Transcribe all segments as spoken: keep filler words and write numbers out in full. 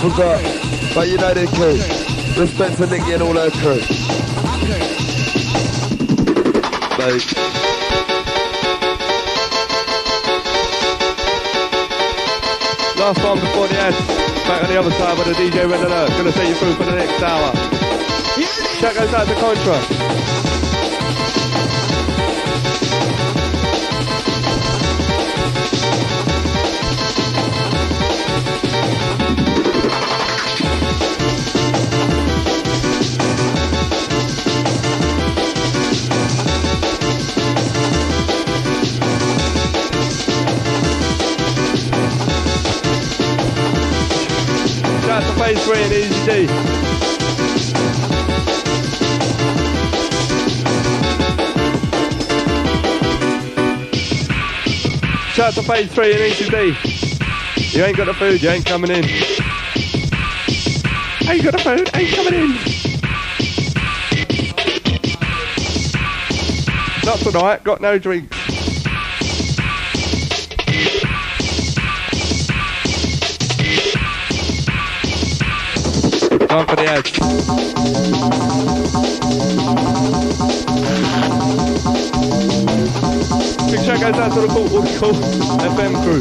forgot, but you know the crew. Respect to Nikki and all her crew. Like, last one before the ads. Back on the other side with the D J Red Alert. Gonna take you through for the next hour. Shout goes out to Contra. Shout out to Phase three and Easy D. Shout out to Phase three and Easy D. You ain't got the food, you ain't coming in. Ain't got the food, ain't coming in. Not tonight, got no drinks. Time for the ads. Big shout goes out to the cool, all the cool F M crew.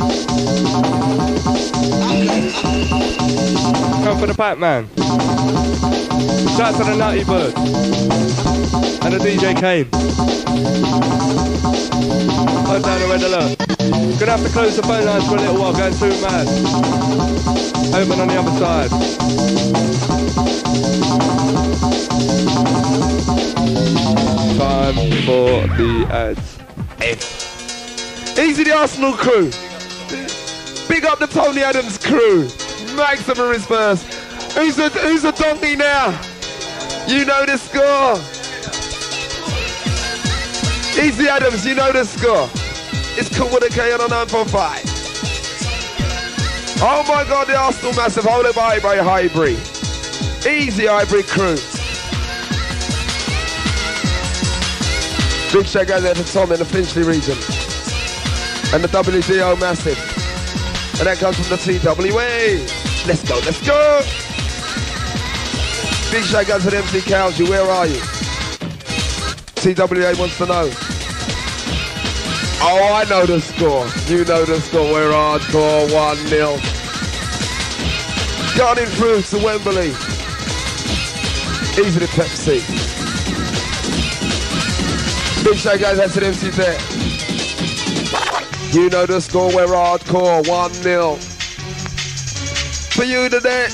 Come for the Pac-Man. Shout out to the Nutty Bird. And the D J Kane. Hold down the Red Alert. Gonna have to close the phone lines for a little while, going too mad. Open on the other side. Time for the ads. Easy the Arsenal crew. Big up the Tony Adams crew. Maximum is first. Who's a who's a donkey now? You know the score. Easy Adams, you know the score. It's cool with a K on a nine point five. Oh my God, the Arsenal massive. Hold it by by Highbury. Easy Highbury crew. Big shout out there to Tom in the Finchley region. And the W D O massive. And that comes from the T W A. Let's go, let's go. Big shout out to the M C Cowsey. Where are you? T W A wants to know. Oh, I know the score. You know the score. We're hardcore one nil. Garden through to Wembley. Easy to Pepsi. Big shout guys, that's an M C there. You know the score, we're hardcore, one nil. For you today.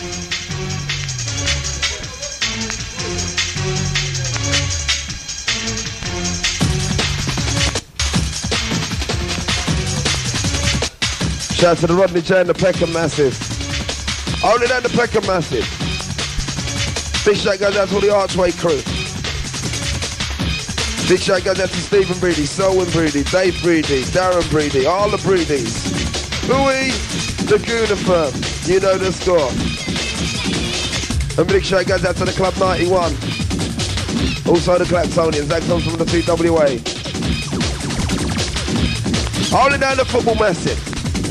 Shout out to the Rodney J and the Peckham Massive. Only down the Peckham Massive. Big shout goes out to all the Archway crew. Big shout goes out to Stephen Breedy, Selwyn Breedy, Dave Breedy, Darren Breedy, all the Breedys. Louis, Laguna Firm, you know the score. And big shout goes out to the Club ninety-one. Also the Claptonians, that comes from the T W A. Holding down the Football Massive.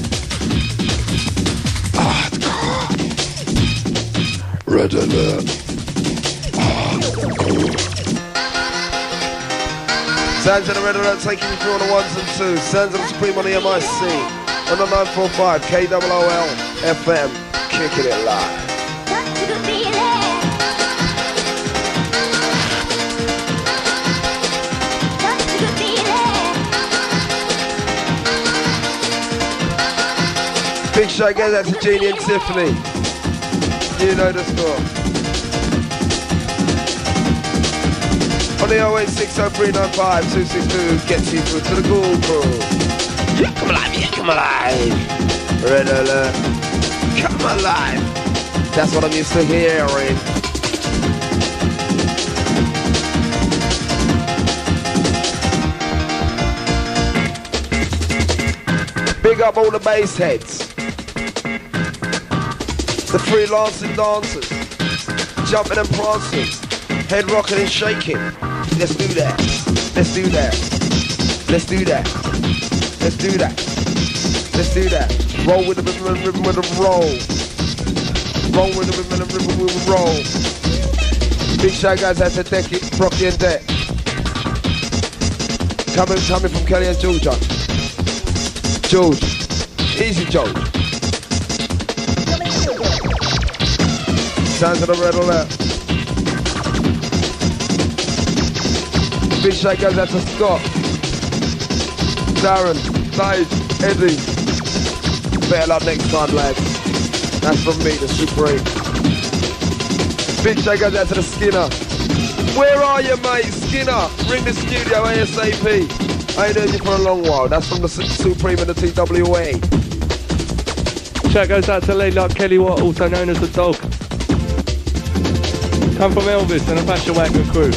Red Alert. Sands and the Red Alert taking you through on the ones and twos. Sands and the Supreme on the M I C. On the nine four five K O O L F M. Kicking it live. Big shout goes out to Jeannie and Tiffany. You know the score. On the oh eight six oh three nine five two six two gets you through to the Cool Crew. Yeah, come alive, yeah, come alive. Red Alert. Come alive. That's what I'm used to hearing. Big up all the bass heads. The freelancing dancers, jumping and prancing, head rocking and shaking. Let's do that. Let's do that. Let's do that. Let's do that. Let's do that. Roll with the rhythm, rhythm with the roll. Roll with the rhythm and the rhythm we will roll. Big shout guys out to Decky, Brocky and Deck. Coming, coming from Kelly and Georgia. George. Easy George. Sounds of the red alert. Big shout goes out to Scott, Darren, Dave, Eddie. Better luck next time, lads. That's from me, the Super eight. Big shout goes out to the Skinner. Where are you, mate? Skinner, ring the studio ASAP. I ain't heard you for a long while. That's from the Supreme and the T W A. Shout goes out to Lady Luck Kelly Watt, also known as the Dog. Come from Elvis and the Fashion Wagon crew.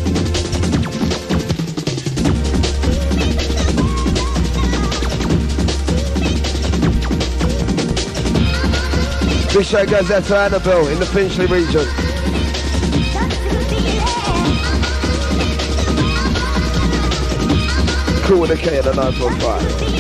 This show goes out to Annabelle in the Finchley region. Cool with a K and a nine point five.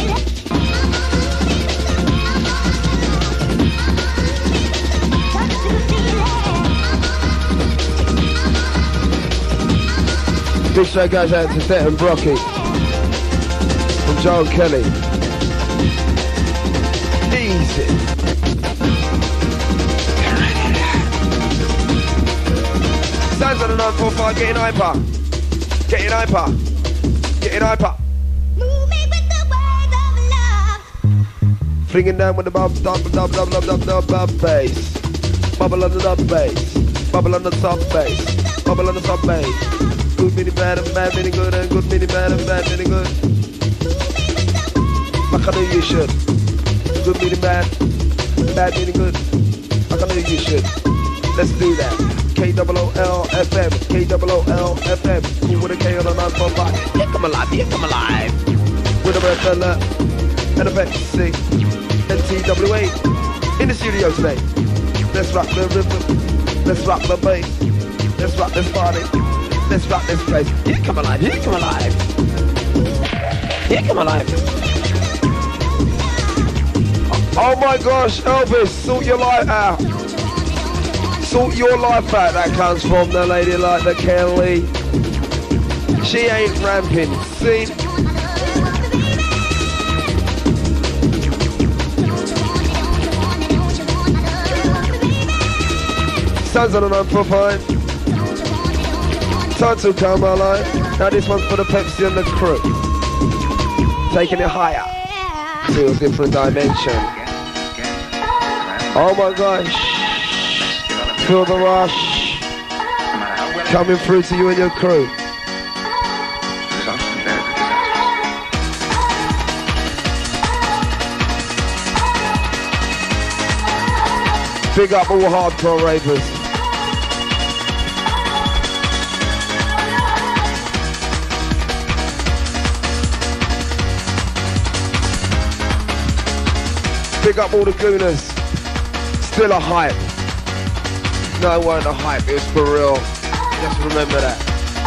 Big shout goes out to Det and Brocky from Joe and Kelly. Easy. Sounds on the nine four five, getting hyper. Getting hyper. Getting hyper. Flinging down with the bub, dub, dub, dub, dub, dub, dub, dub, bass. Bubble on the dub bass. Bubble on the top bass. Bubble on the top bass. Good meaning bad and bad meaning good and good meaning bad and bad meaning good. Like I knew you should. Good meaning bad, bad meaning good. Like I knew you should. Let's do that. K O O L F M, K O O L F M. Cool with a K on a nine four five. Here come alive, here come alive. With a breath and a, and a Pepsi. And T W A in the studio today. Let's rock the rhythm. Let's rock the bass. Let's rock this party. Let's rock this place. Here come alive, here come alive. Here come alive. Oh my gosh, Elvis, sort your life out. Sort your life out. That comes from the lady like the Kelly. She ain't ramping. See? Sounds on a nine four five. Time to come alive. Now this one's for the Pepsi and the crew. Taking it higher to a different dimension. Oh my gosh. Feel the rush coming through to you and your crew. Big up all hardcore ravers. Big up all the gooners. Still a hype. No, it weren't a hype, it was for real. Just remember that.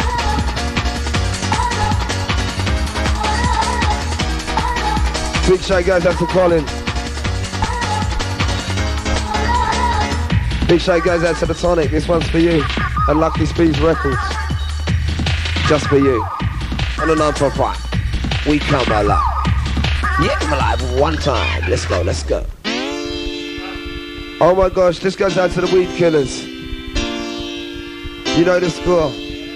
Big shout goes out to Colin. Big shout goes out to the Tonic. This one's for you. And Lucky Speeds Records. Just for you. On the nine four five. We come alive. Yeah, come alive one time. Let's go, let's go. Oh my gosh, this goes out to the Weed Killers. You know the score.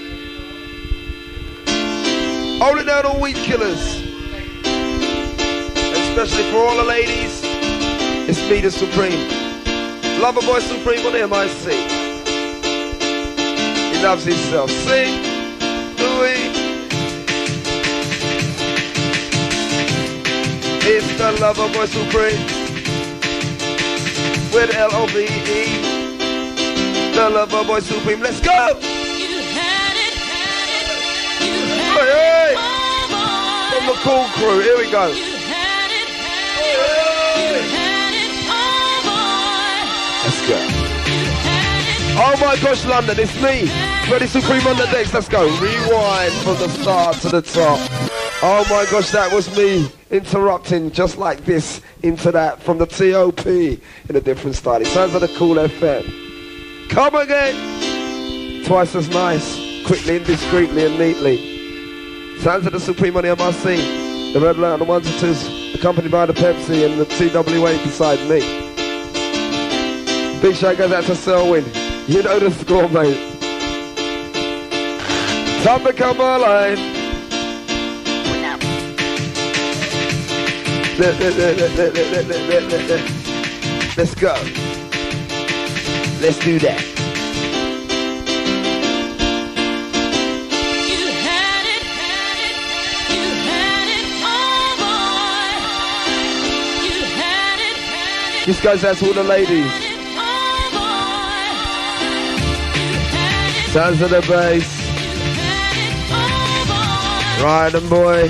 Hold it down, all Weed Killers. Especially for all the ladies, it's me, the Supreme. Lover Boy Supreme on M I C. He loves himself. Sing, Louis. It's the Lover Boy Supreme. With L O V E. The Lover Boy Supreme. Let's go! You had it, had it, you had hey, hey. It, from the Cool Crew, here we go. You had it, had it, you had it, oh boy. Let's go. Oh my gosh, London, it's me. Freddie Supreme on the decks, let's go. Rewind from the start to the top. Oh my gosh, that was me interrupting just like this. into that from the T O P in a different style. It sounds like a cool F M. Come again. Twice as nice, quickly and discreetly and neatly. Sounds like the Supreme Money I must sing. The red light on the ones and twos, accompanied by the Pepsi and the T W A beside me. Big shout goes out to Selwyn. You know the score, mate. Time to come alive. Let's go. Let's do that. This goes out to all the ladies. Sounds of the bass. Riding boy.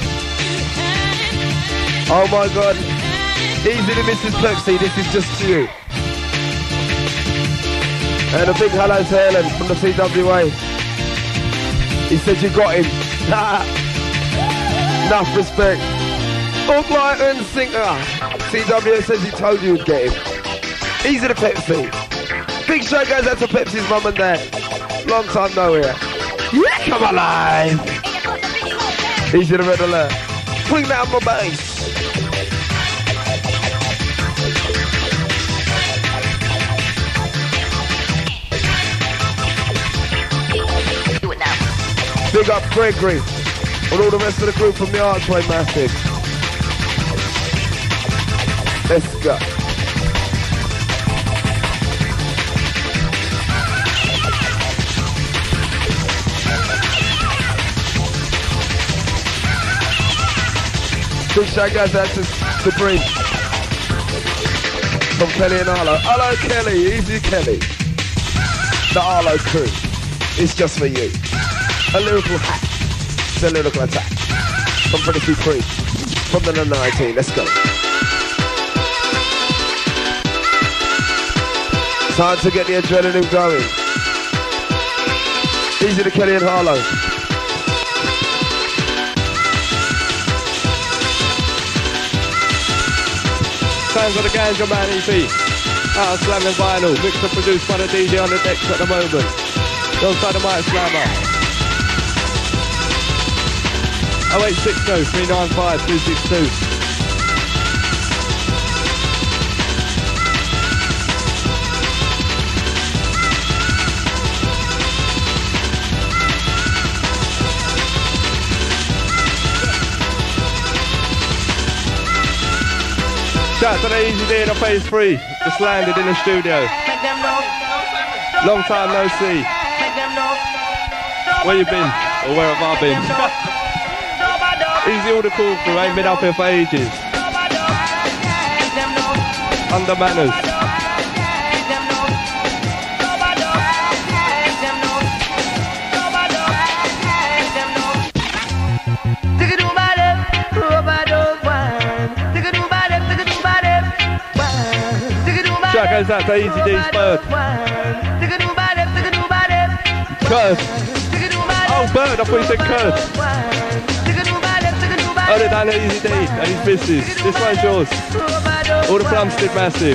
Oh my God. Easy to Missus Pepsi, this is just you. And a big hello to Helen from the T W A. He said you got him. Enough respect. All right and singer. T W A says he told you you'd get him. Easy to Pepsi. Big show goes out to Pepsi's mum and dad. Long time no here. Yeah, come alive. Easy to Red Alert. Bring down my bass. Big up Gregory and all the rest of the group from the Archway Massive. Let's go. Big shout goes out to Supreme from Kelly and Arlo. Hello Kelly, easy Kelly. The Arlo crew. It's just for you. A lyrical hack. It's a lyrical attack. From Pretty Supreme. From the nineteen. Let's go. Time to get the adrenaline going. Easy to Kelly and Harlow. Sounds of the Ganja Man E P. Out of Slamming Vinyl. Mixed and produced by the D J on the decks at the moment. Alongside the Might Slammer. oh eight six oh, three nine five, two six two. Shout out to the Easy D in the phase three. Just landed in the studio. Long time no see. Where you been? Or where have I been? Easy all the cool crew, ain't been up here for ages. Under manners. Shout goes out to Easy D's Bird. Curd. Oh, Bird, I thought you said curd. Oh, they're down at Easy D and his business. This one's yours. All the Plumstead Massive.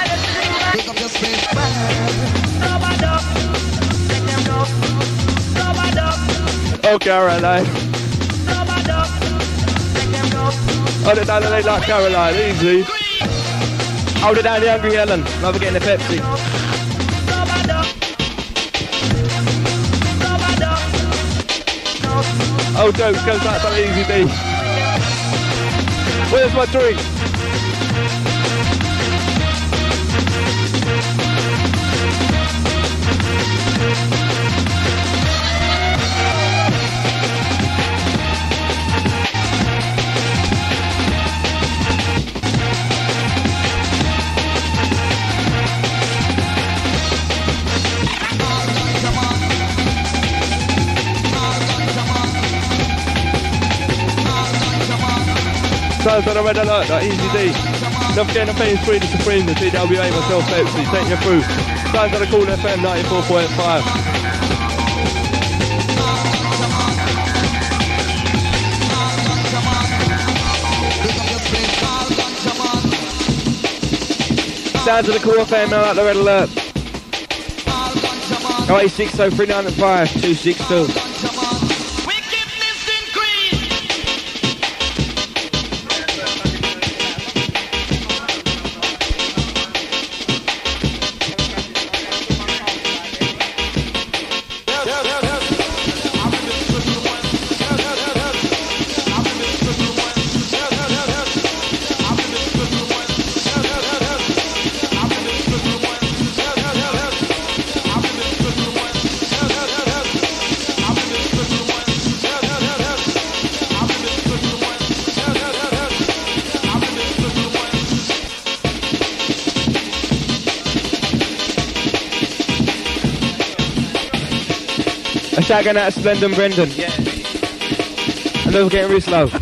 Oh, Caroline. Oh, they're down at Late Like Caroline. Easy. Oh, they're down the Hungry Helen. Love getting the Pepsi. Oh, jokes goes out to Easy D. Where's my drink? Sounds on the Red Alert, that Easy D. Don't forget the phase three, the Supreme, the T W A, myself, Pepsi, taking you through. Sounds on the Cool F M ninety-four point five. Sounds of the Cool F M, out the Red Alert. oh eight six oh three nine five two six two. Shagging out Splendid Brendan. Yeah. And they're getting real slow.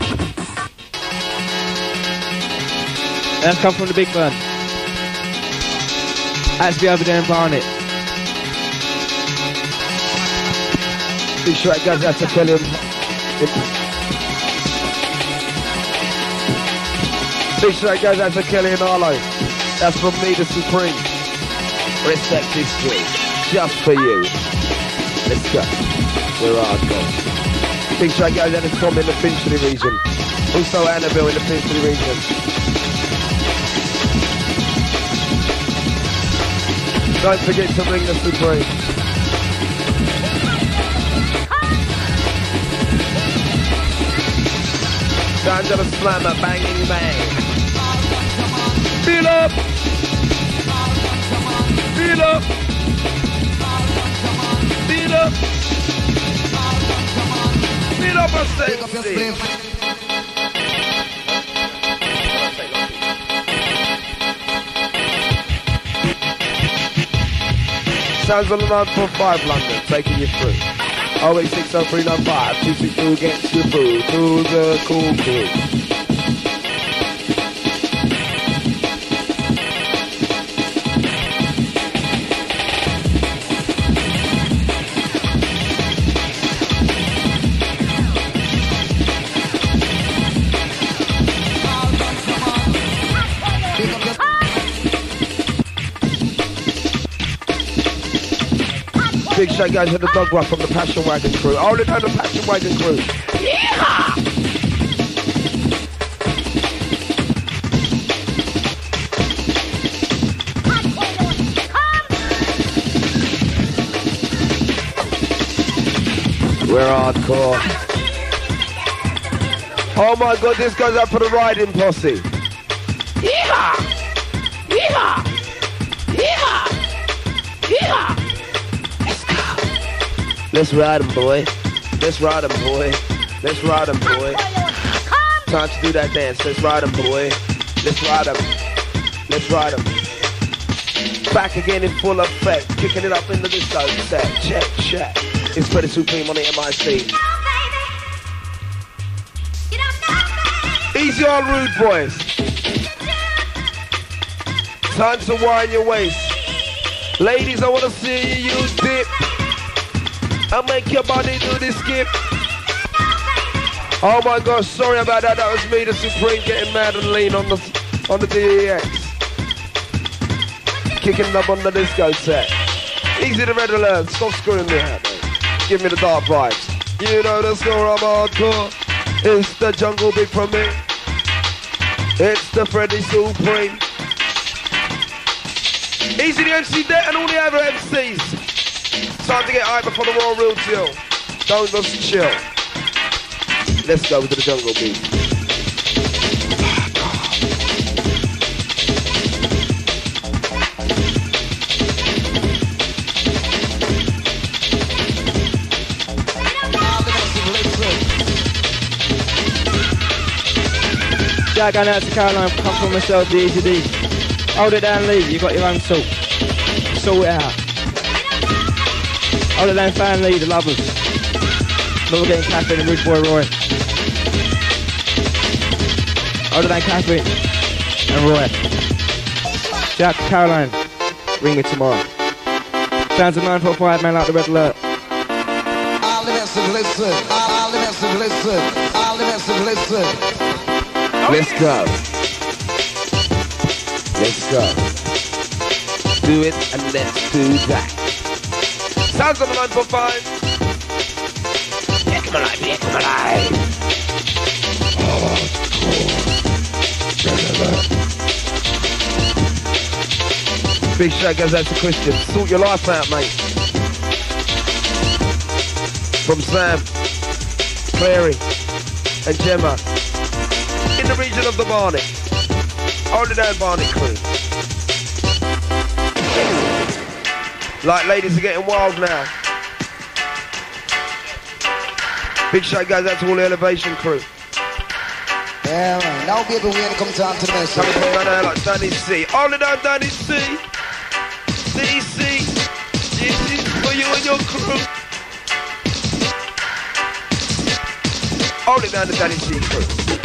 That's come from the big burn. Actually over there in Barnet. Big shout guys out to Kelly. Big shout guys out to Kelly and Arlo. That's from me, the Supreme. Respect history. Just for you. Let's go. We're hardcore. Big shout guys out to Tom in the Finchley region. Also Annabelle in the Finchley region. Don't forget to ring the Supreme. Sounds of a slammer, banging bang. Feel up! Feel up! Feel up! Feel up, I say! Sounds on the nine four five London, taking you through. oh eight six oh three nine five two six two gets you through to the cool crew. Big shout guys at the dog rock from the Passion Wagon crew. Oh, look at the Passion Wagon crew. Yeah! We're hardcore. Oh my god, this goes up for the riding posse. Yeehaw! Yeehaw! Yeehaw! Yeehaw! Let's ride 'em, boy. Let's ride 'em, boy. Let's ride 'em, boy. Time to do that dance. Let's ride 'em, boy. Let's ride 'em. Let's ride 'em. Back again in full effect. Kicking it up in the disco set. Check, check. It's Pretty Supreme on the M I C. Easy on rude boys. Time to wind your waist. Ladies, I want to see you dip. I'll make your body do the skip. Oh my gosh, sorry about that. That was me, the Supreme, getting mad and lean on the on the D E X. Kicking it up on the disco set. Easy to Red Alert. Stop screwing me out, mate. Give me the dark vibes. You know the score, I'm hardcore. It's the Jungle Big from me. It's the Freddy Supreme. Easy the M C Debt and all the other M Cs. Time to get hype before the Raw Real Chill. Don't just chill. Let's go to the Jungle Beat. Shout going out to Caroline, come from myself, the Easy D. Hold it down, Lee, you got your own salt. Sort it out. Hold it down, Fan Lee, the lovers. Not getting Catherine and Rude Boy Roy. Hold it down, Catherine and Roy. Shout out to Caroline, ring me tomorrow. Sounds of nine four five, man, like the Red Alert. All the best of listen, all the best of listen, all the best of listen. Let's go. Let's go. do it and let's do that. Sounds on the line for five. Yeah, come alive, yeah, come alive. Big shout goes out to Christian. Sort your life out, mate. From Sam, Clary, and Gemma. In the region of the Barnet. Hold it down, Barnet crew. Like ladies are getting wild now. Big shout goes out to all the Elevation crew. Yeah, man. Now baby, we ain't come down to the mess. Coming from down there like Danny C. Hold it down, Danny C. D C. This is for you and your crew. Hold it down to Danny C crew.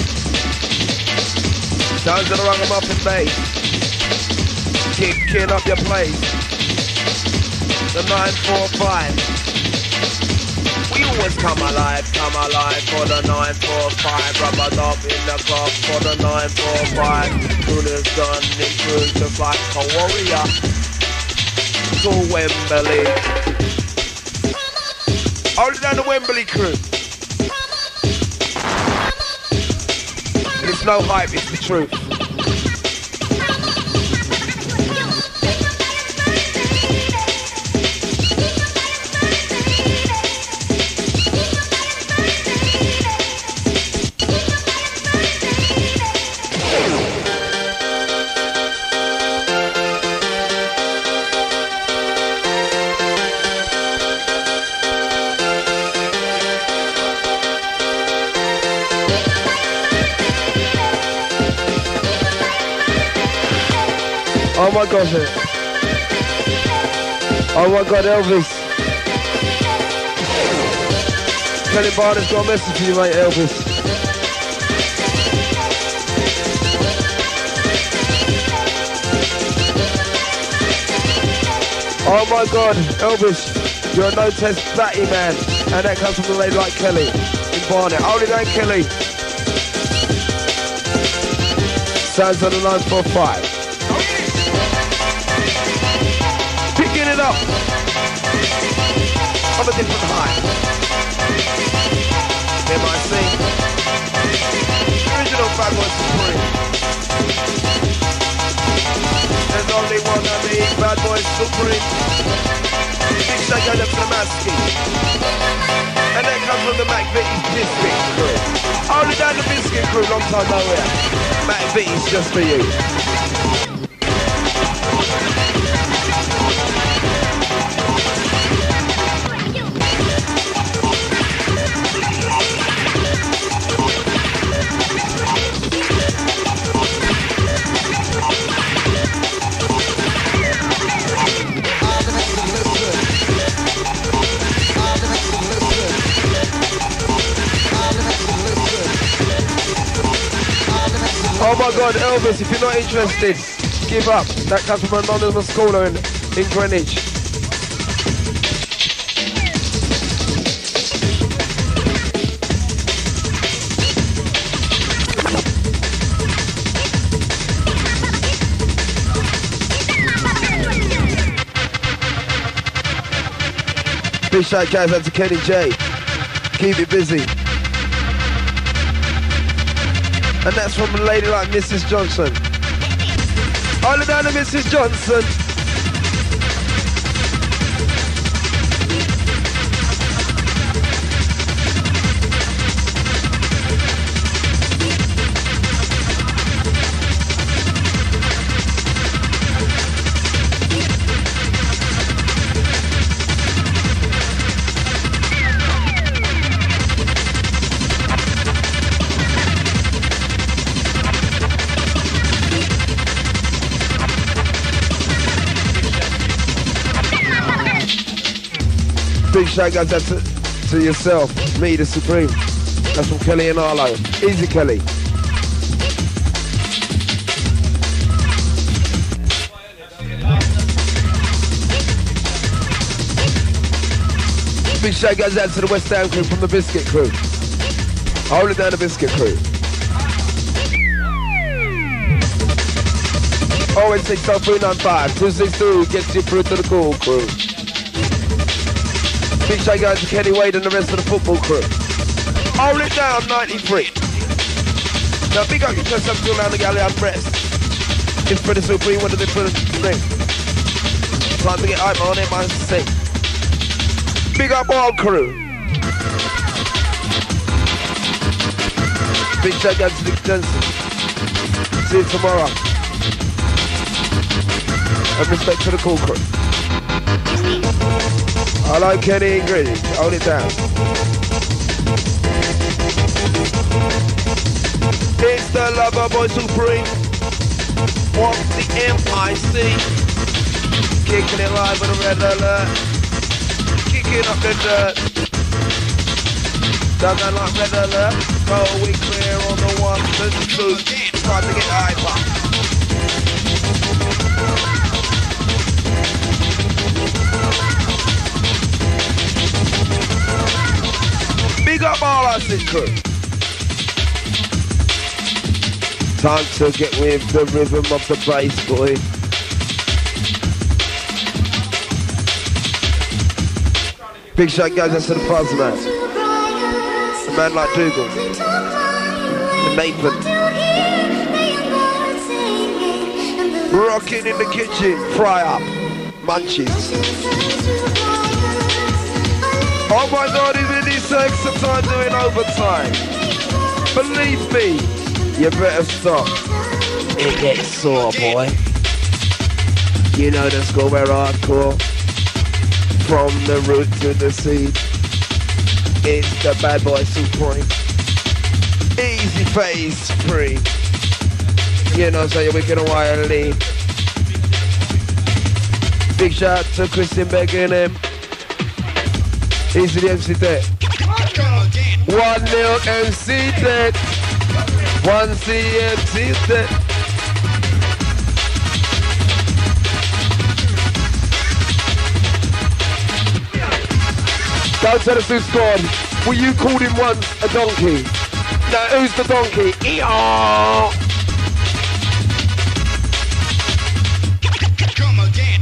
Sounds of the ragamuffin bass. Kicking up your place. The nine four five. We always come alive, come alive for the nine four five. Rubber dub in the clock for the nine four five. Coolers gun in crew just like a warrior. To Wembley. Hold it down the Wembley crew. It's no hype, it's the truth. Oh my God. Oh my God, Elvis. Kelly Barnes got a message for you, mate, Elvis. Oh my God, Elvis, you're a no-test batty man. And that comes from a lady like Kelly in Barnet. Hold it down, Kelly. Sounds on the nine four five. Picking it up on a different high. M I C. Original Bad Boy Supreme. There's only one of the Bad Boy Supreme. Big shout out to the Maskey. And that comes from the Mac Vitty's Biscuit crew. Only down the Biscuit crew, long time no here. Mac Vitty's just for you. Oh my God, Elvis, if you're not interested, give up. That comes from an anonymous caller in, in Greenwich. Big shout guys out to Kenny J. Keep it busy. And that's from a lady like Missus Johnson. All down to Missus Johnson. Big shout goes out to, to yourself, me, the Supreme. That's from Kelly and Arlo. Easy, Kelly. Big shout goes out to the West Ham crew from the Biscuit crew. Hold it down, the Biscuit crew. oh eight six oh three nine five two six two gets you through to the cool crew. Big shout out to Kenny Wade and the rest of the football crew. Hold it down, ninety-three. Now big up yourself up till down the galley and rest. It's pretty supreme, what did they put in? Time to get hype on it, man. Say. Big up all crew. Big shout out to Dick Jensen. See you tomorrow. And respect to the cool crew. I like Kenny and Gritty. Hold it down. It's the Lover Boy Supreme. What's the M I C? Kicking it live with a red alert. Kicking up the dirt. Done that like red alert. Oh, we clear on the one, the two. Time to get hyper. Big up all our sick crew. Time to get with the rhythm of the bass, boy. Big shout goes out to the fuzz man. A man like Dougal. And Nathan. Rocking in the kitchen. Fry up. Munchies. Oh my God, he's in his extra time doing overtime. Believe me, you better stop. It gets sore, boy. You know the score, we're hardcore. From the root to the seed. It's the bad boy supreme. Easy phase free. You know, so you're wicked and wildly. Big shout out to Christian Beck and him. Easy the M C dead. One nil M C dead. One C M C dead. Don't tell us who scored. Well, you called him once a donkey. Now who's the donkey? E-oh! Come again.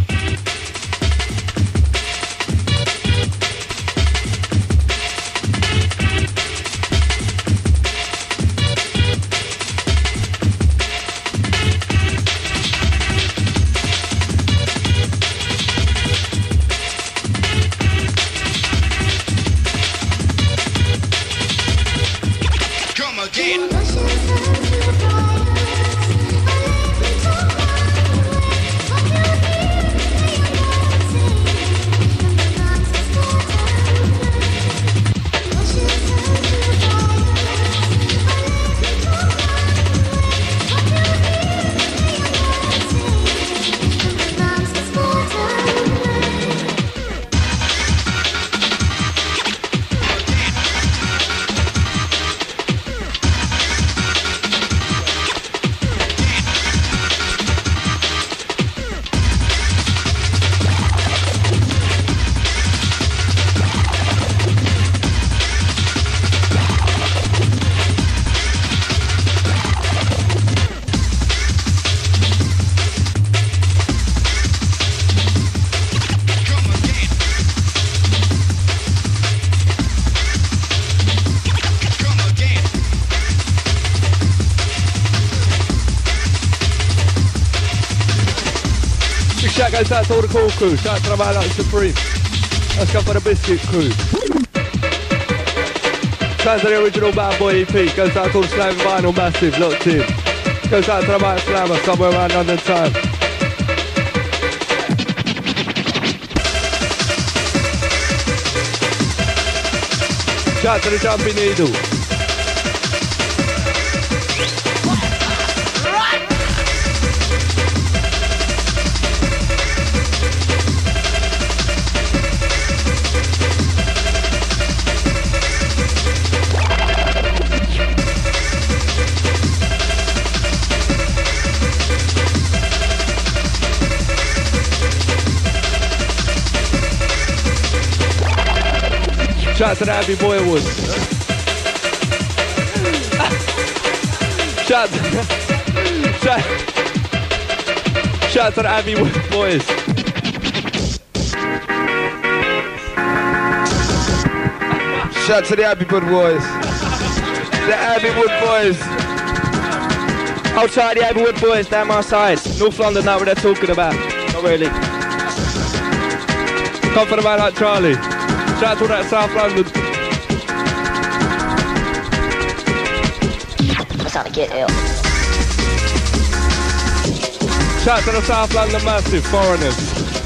Goes out to all the cool crew. Shout out to the man like Supreme. Let's go for the biscuit crew. Shout out to the original Bad Boy E P. Goes out to all the Slam Vinyl Massive locked in. Goes out to the Mike Slammer somewhere around London time. Shout out to the Jumping Needle. Shout out to the Abbey Boywood. Shout out to, shout, Shout out to the Abbey Wood boys. Shout out to the Abbey Wood boys. The Abbey Wood boys. Outside the Abbey Wood boys, down my side. North London, know what they're talking about. Not really. Come for the man like Charlie. Shout out to all that South London. That's how to get ill. Shout out to the South London massive foreigners.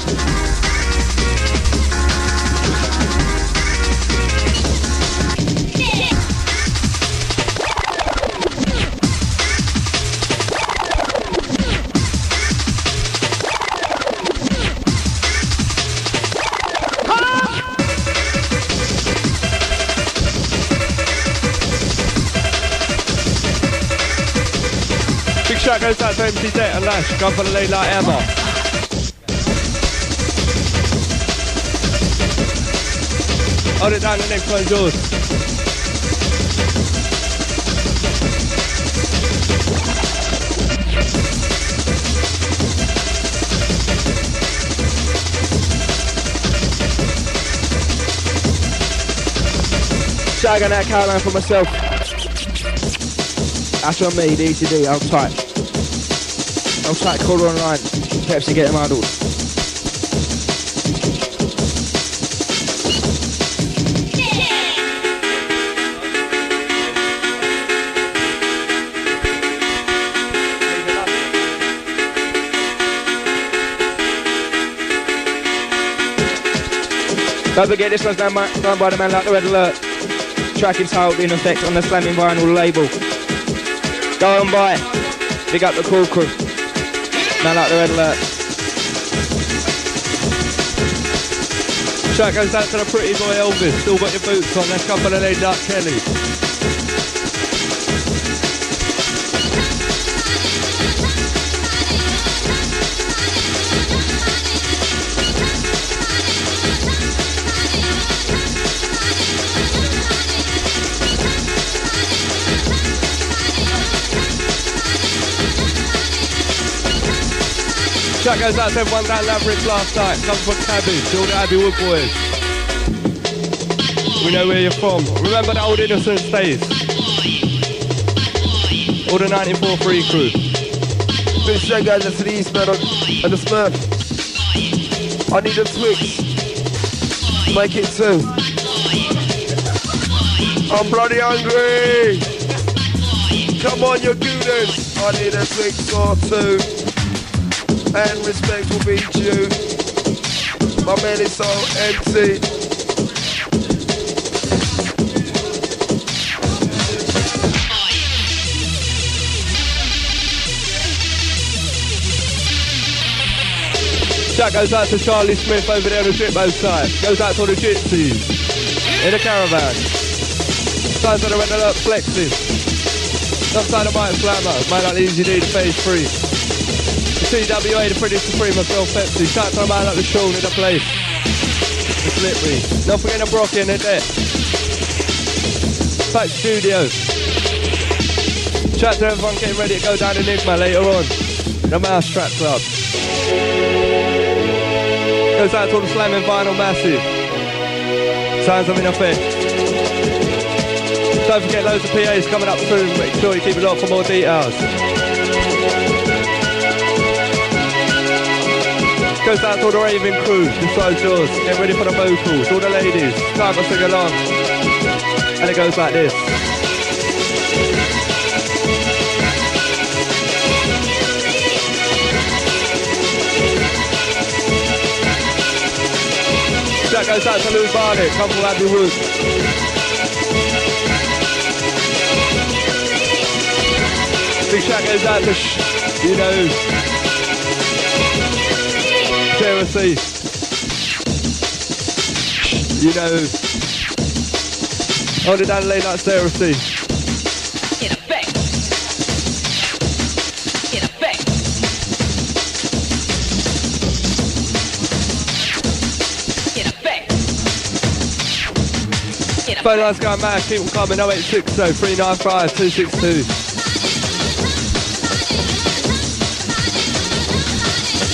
Shout goes out to M C Det and Lash, come for the late like Emma. Hold it down, the next one's yours. Shag on that Caroline for myself. That's on me, D C D, I'm tight. I'm tight, call her online. Pepsi, get them handled. Don't forget this one's done by, done by the man like the Red Alert. Track entitled In Effect on the Slamming Vinyl label. Go and buy it. Big up the cool crew. Man like the Red Alert. Shout goes out to the pretty boy Elvis. Still got your boots on. Let's come for the lady like Kelly. Shout goes out to everyone down Laverick last night. Come from Cabbage, all the Abbey Wood boys. We know where you're from. Remember the old Innocence days. All the ninety-four free crew. Big shout guys to the Eastman and the Smurf. I need a Twix. Make it two. I'm bloody hungry. Come on, you gooners. I need a Twix or two. And respect will be due. My man is so empty. Shout goes out to Charlie Smith over there on the Jitbo side. Goes out to all the gypsies in the caravan. Sides of the Red Alert flexing. Outside the Might Slammer. Man like the Easy D, the phase three. T W A, the Pretty Supreme, myself, Pepsi. Shout out to the man like the Sean in the place. The Slippery. Don't forget the Brocky in the deck. Pack Studio. Shout out to everyone getting ready to go down Enigma later on. The Mousetrap Club. Goes out to all the Slamming Vinyl Massive. Sounds of In Effect. Don't forget loads of P As coming up soon. Make sure you keep it on for more details. Goes out to all the raving crew, this one's yours. Get ready for the vocals, all the ladies, time to sing along. And it goes like this. That goes out to Lou Barnett, come from Abbey Wood. Big shout goes out to, sh you know, Sarah C. You know, hold it down late night, Sarah C. In effect. In effect. In effect. Phone line's going mad, keep them coming, oh eight six oh, three nine five, two six two.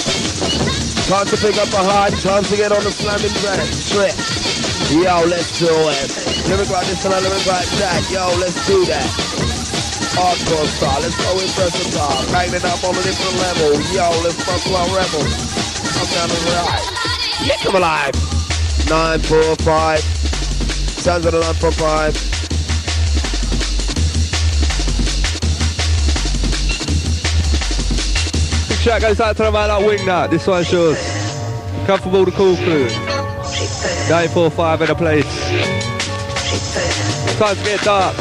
Time to pick up a heart, time to get on the slamming track. Strip. Yo, let's do it. Lyric like this and a lyric like that. Yo, let's do that. Hardcore style, let's go with versatile. Banging it up on a different level. Yo, let's fuck with rebel. I'm down the right. Yeah, come alive. nine four five. Sounds of the nine four five. Big shout goes out to the man like Wingnut. This one's yours. Comfortable the cool crew. nine four five in the place. Time to get dark.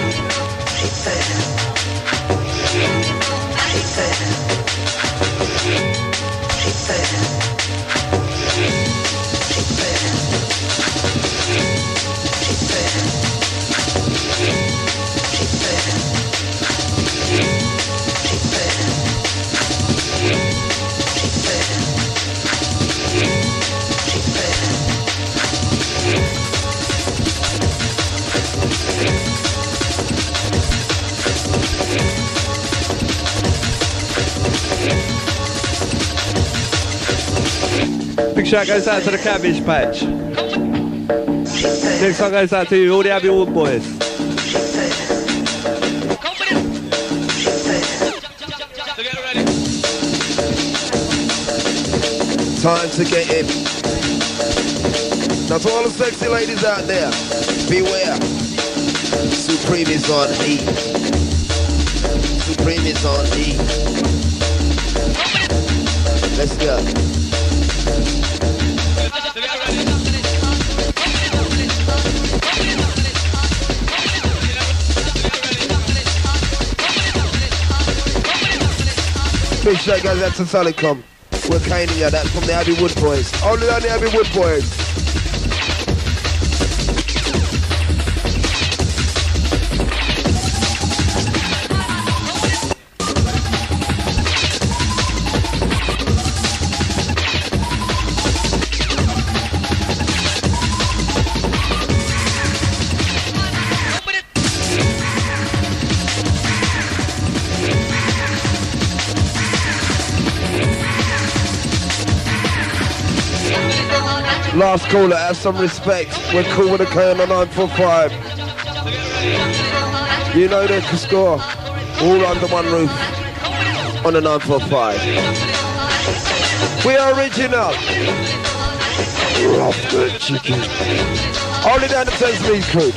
Big shout goes out to the Cabbage Patch. Next song goes out to you, all the Abbey Wood boys. Time to get in. Now to all the sexy ladies out there, beware. Supreme is on heat. Supreme is on heat. Let's go. Big shout goes out to Salicom. We're caning ya, that's from the Abbey Wood boys. Only on the Abbey Wood boys. Last caller, have some respect. We're cool with a K on the nine four five. You know the score. All under one roof on the nine four five. We are original. Rough good chicken. Only down the place speed crew.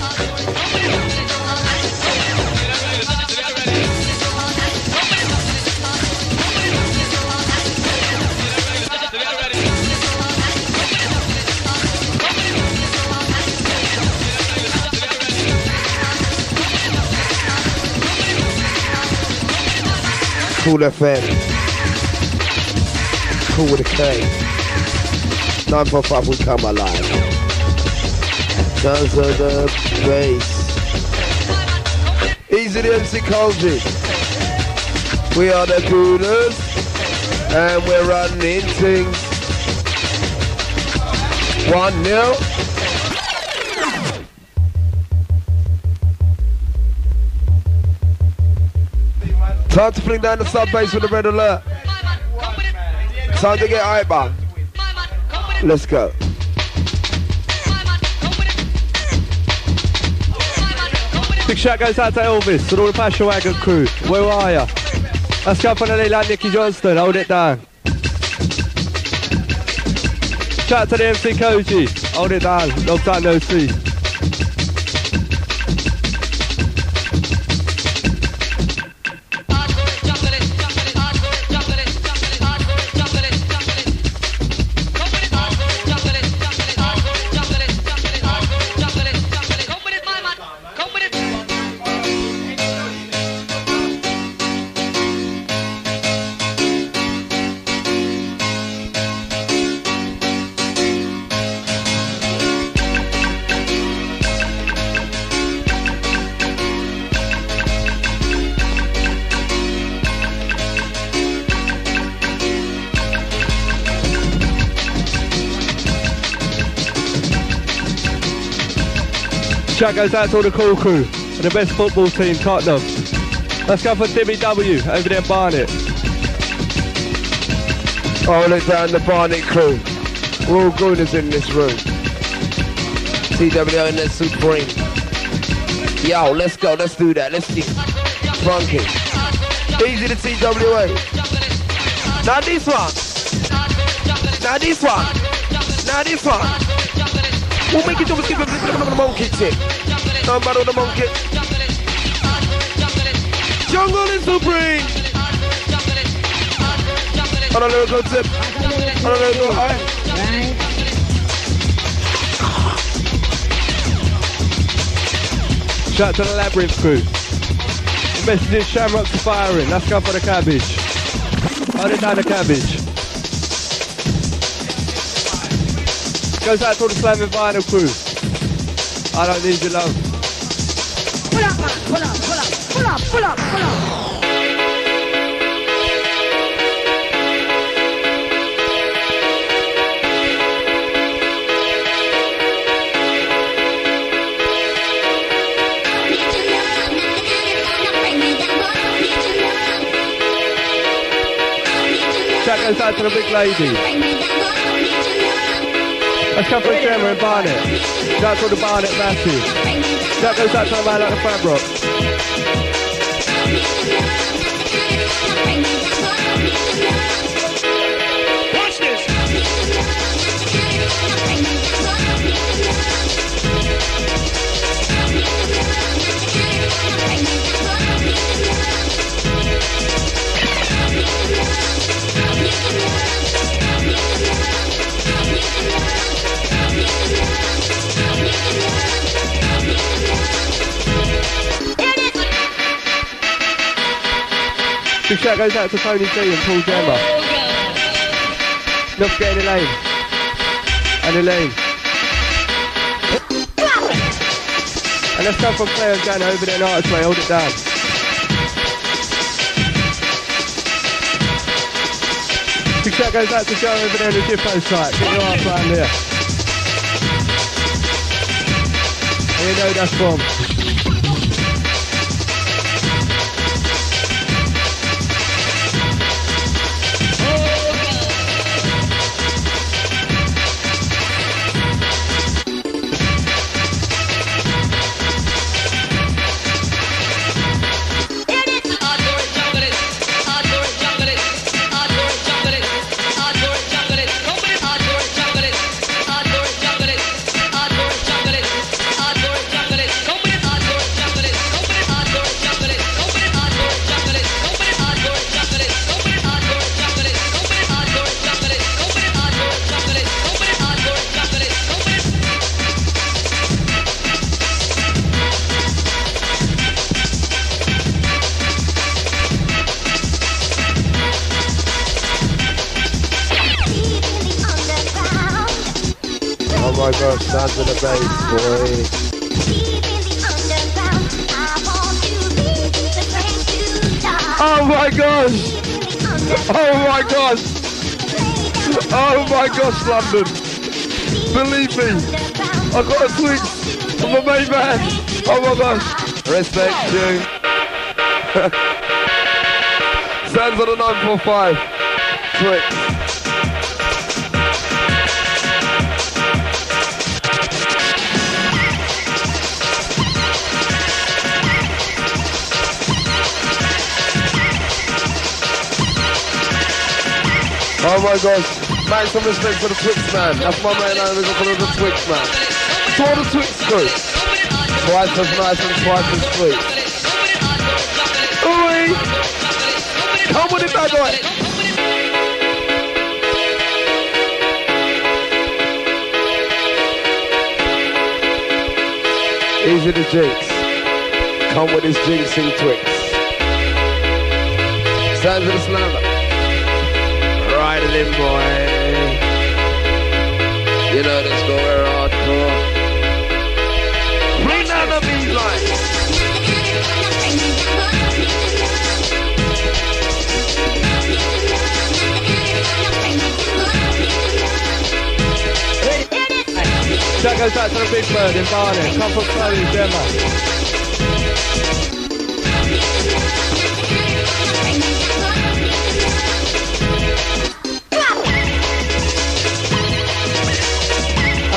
Cool F M. Cool with a K. nine four five will come alive. Sounds of the bass. Easy the M C Colby. We are the Gooners. And we're running things. one nil. Time to fling down the sub bass with the red alert. Time to get hyper. Let's go. Big shout goes out to Elvis and all the Passion Wagon crew. Where are ya? Let's go for the little like Nicky Johnston. Hold it down. Shout out to the M C Koji. Hold it down. Long time no see. Shout goes out to all the cool crew and the best football team, Tottenham. Let's go for Timmy W over there in Barnet. Hold it down, the Barnet crew. We're all gooners in this room. T W O and the Supreme. Yo, let's go, let's do that, let's get funky. Easy to T W A. Now this one. Now this one. Now this one. We'll make it jump, skip it, flip it, the monkey tip. No matter the monkey. Jungle is Supreme. On a lyrical tip. On a lyrical high. Shout out to the Labyrinth crew. The message is Shamrock's firing. Let's go for the cabbage. Hold it down the cabbage. Goes out to all the Slamming Vinyl crew. I don't need your love. Pull up, man. Pull up, pull up, pull up, pull up, pull up. Shout goes out to the big lady. Let's come for Gemma and Barnet. Shout out to the Barnet Massive. Shout goes out to the man like the Fab Rock. Watch this. Big shout goes out to Tony G and Paul Gemma. Not forgetting Elaine. And Elaine. And let's go from Claire and Jan over there in Archway, hold it down. Big shout goes out to Joe over there in the Jippo site. Get your arse around here. And you know that's from. Oh my gosh, sounds of the bass, boy. Oh my gosh! Oh my gosh! Oh my gosh, London! Believe me, I got a tweet from my main man. Oh my gosh! Respect you. Sounds on the nine four five. Twix. Oh my gosh, man, some respect for the Twix man. That's my main name, we're calling the Twix man. To all the Twix crew. Twice as nice and twice as sweet. Oi! Come with it, bad boy! Easy to jinx. Come with this jinxing Twix. Sounds of the slammer. Right in, boy. You know the score, hardcore. Bring down the beat line. That goes out to the Big Bird in Barnet. Come from Chloe and Gemma.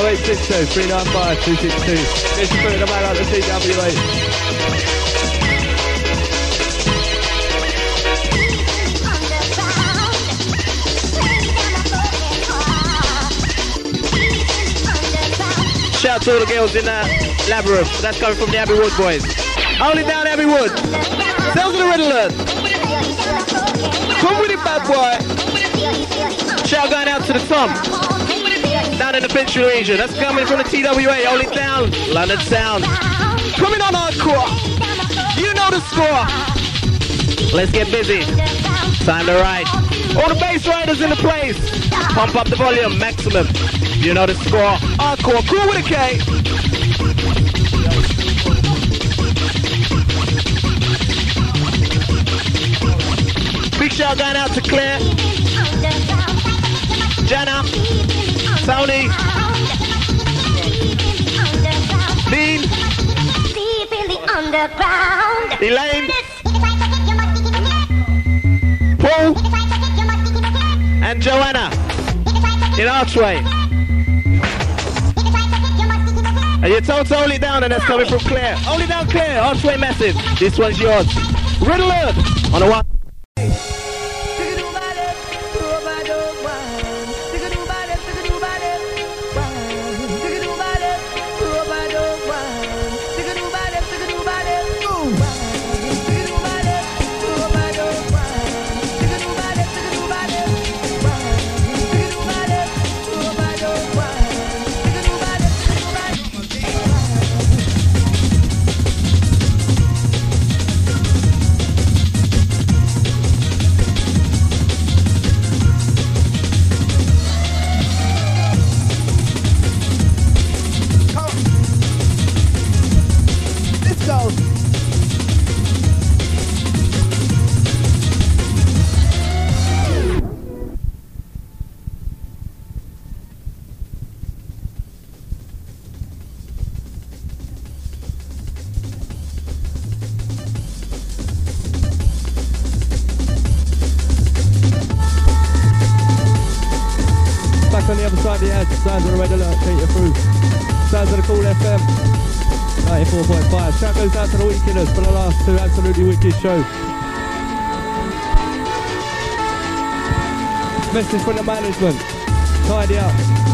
eight six two, three nine five, two six two. This is putting the man out the T W A. Shout out to all the girls in that labyrinth. That's coming from the Abbey Wood boys. Hold it down, Abbey Wood. Sounds of the Red Alert. Come with it, bad boy. Shout out going out to the Tom. Down in the Finchley region. That's coming from the T W A. Hold it down. London Sound. Coming on hardcore. You know the score. Let's get busy. Time to ride. All the bass riders in the place. Pump up the volume. Maximum. You know the score. Hardcore. Cool with a K. Big shout going out to Claire, Jana, Tony, Dean, Elaine, Paul, and Joanna in Archway. And you're told to hold it down, and that's coming from Claire. Hold it down, Claire. Archway massive. This one's yours. Red Alert on the one. On the other side of the edge, sounds of the Red Alert, take you through. Sounds of the Cool F M, ninety-four point five. Shout goes out to the Weekenders for the last two absolutely wicked shows. Message from the management, tidy up.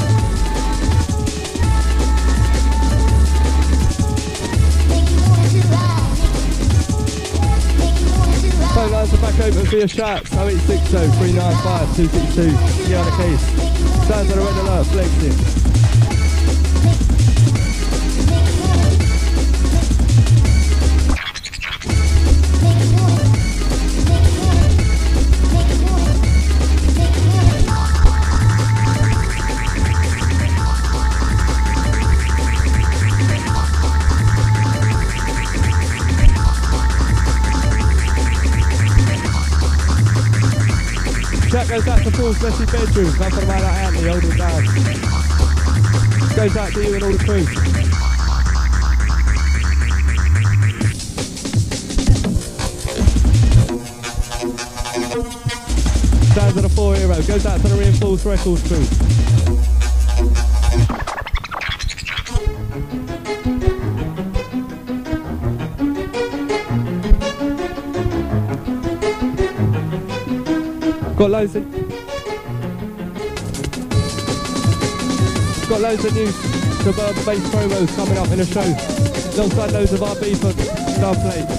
Phone lines are back open for your shouts, oh eight six oh, three nine five, two six two. Get on the case. Sounds of the Red Alert, flexing. That goes out to Paul's messy bedroom. Come from the man like Anthony, hold it down. Goes out to you and all the crew. Sounds of the four hero. Goes out to the Reinforced Records crew. Got loads of got loads of new suburban bass promos coming up in the show. Alongside loads of R B for Star Play.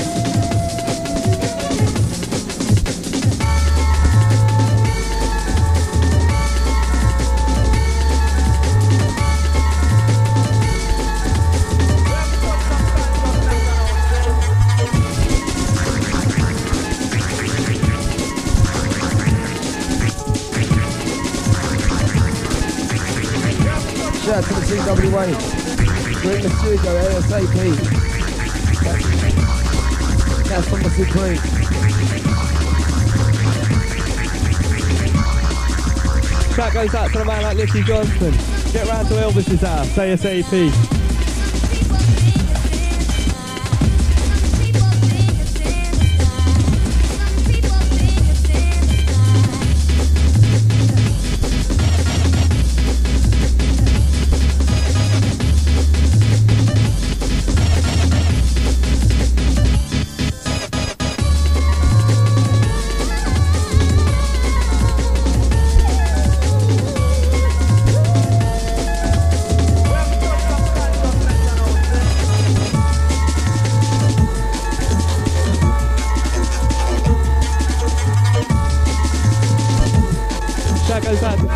Shout out to the T W A. We're in the studio ASAP. That's from the Supreme. Track goes out to the man like Licky Johnson. Get round to Elvis's house, ASAP.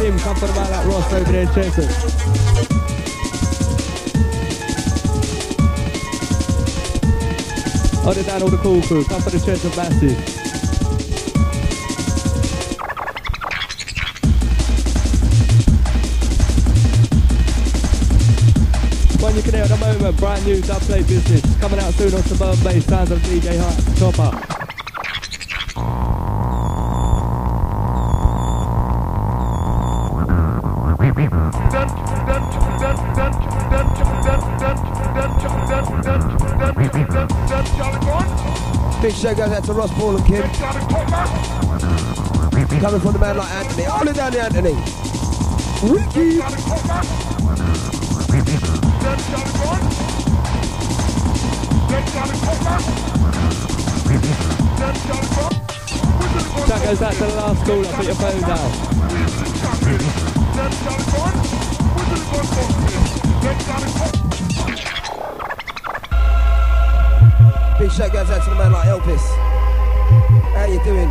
Kim, come for the man like Ross over there in Chester. Hold it down, all the cool crew, come for the Chester Massive. One you can hear at the moment, brand new dub plate business, coming out soon on Suburban Bass, sounds of D J Hot, Chopper. Big shout goes out to Ross, Paul and Kim. Coming from the man like Anthony. Hold it down the Anthony. Wiki. That goes out to the last caller, put your phone down. Big shout goes out to the man like Elvis. How you doing?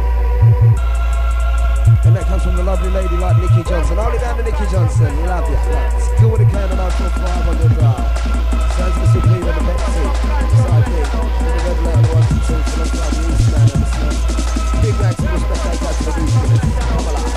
And that comes from the lovely lady like Nikki Johnson. Hold it down to Nikki Johnson. Love you. Let's go with the can and I'll talk five on the dial. Sounds the supreme on the Pepsi. Side thing. With the red letter one to two. So let's try the East Man and the Snow. Big rags and respect that guy to the beach. Come alive.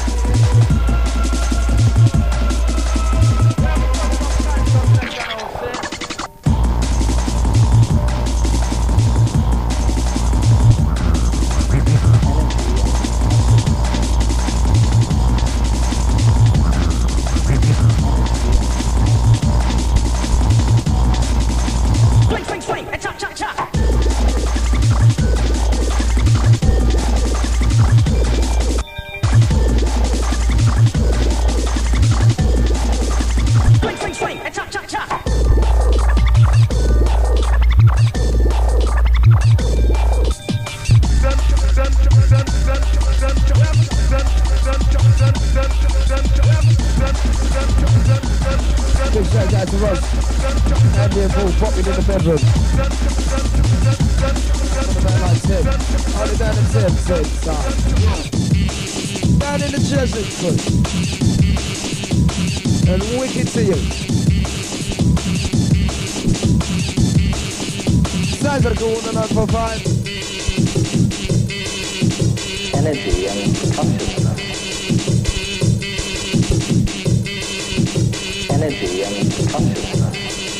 And wicked to you. Sounds like a one and for five. Energy and consciousness. Energy and consciousness.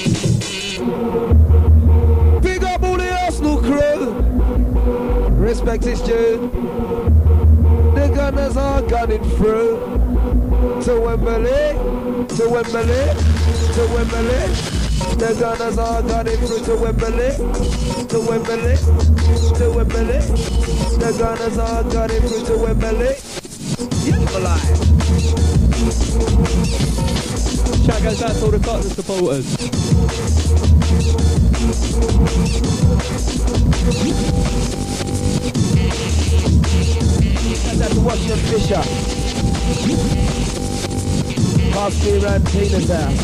Big up all the Arsenal crew. Respect is due. The gunners are gunning through. To Wembley, to Wembley, to Wembley. The gunners are gunning through to Wembley, to Wembley, to Wembley. The gunners are gunning through to Wembley. You're alive. Shout goes out to all the Tottenham supporters. And that's Washington Fisher. Past me around Tina's house.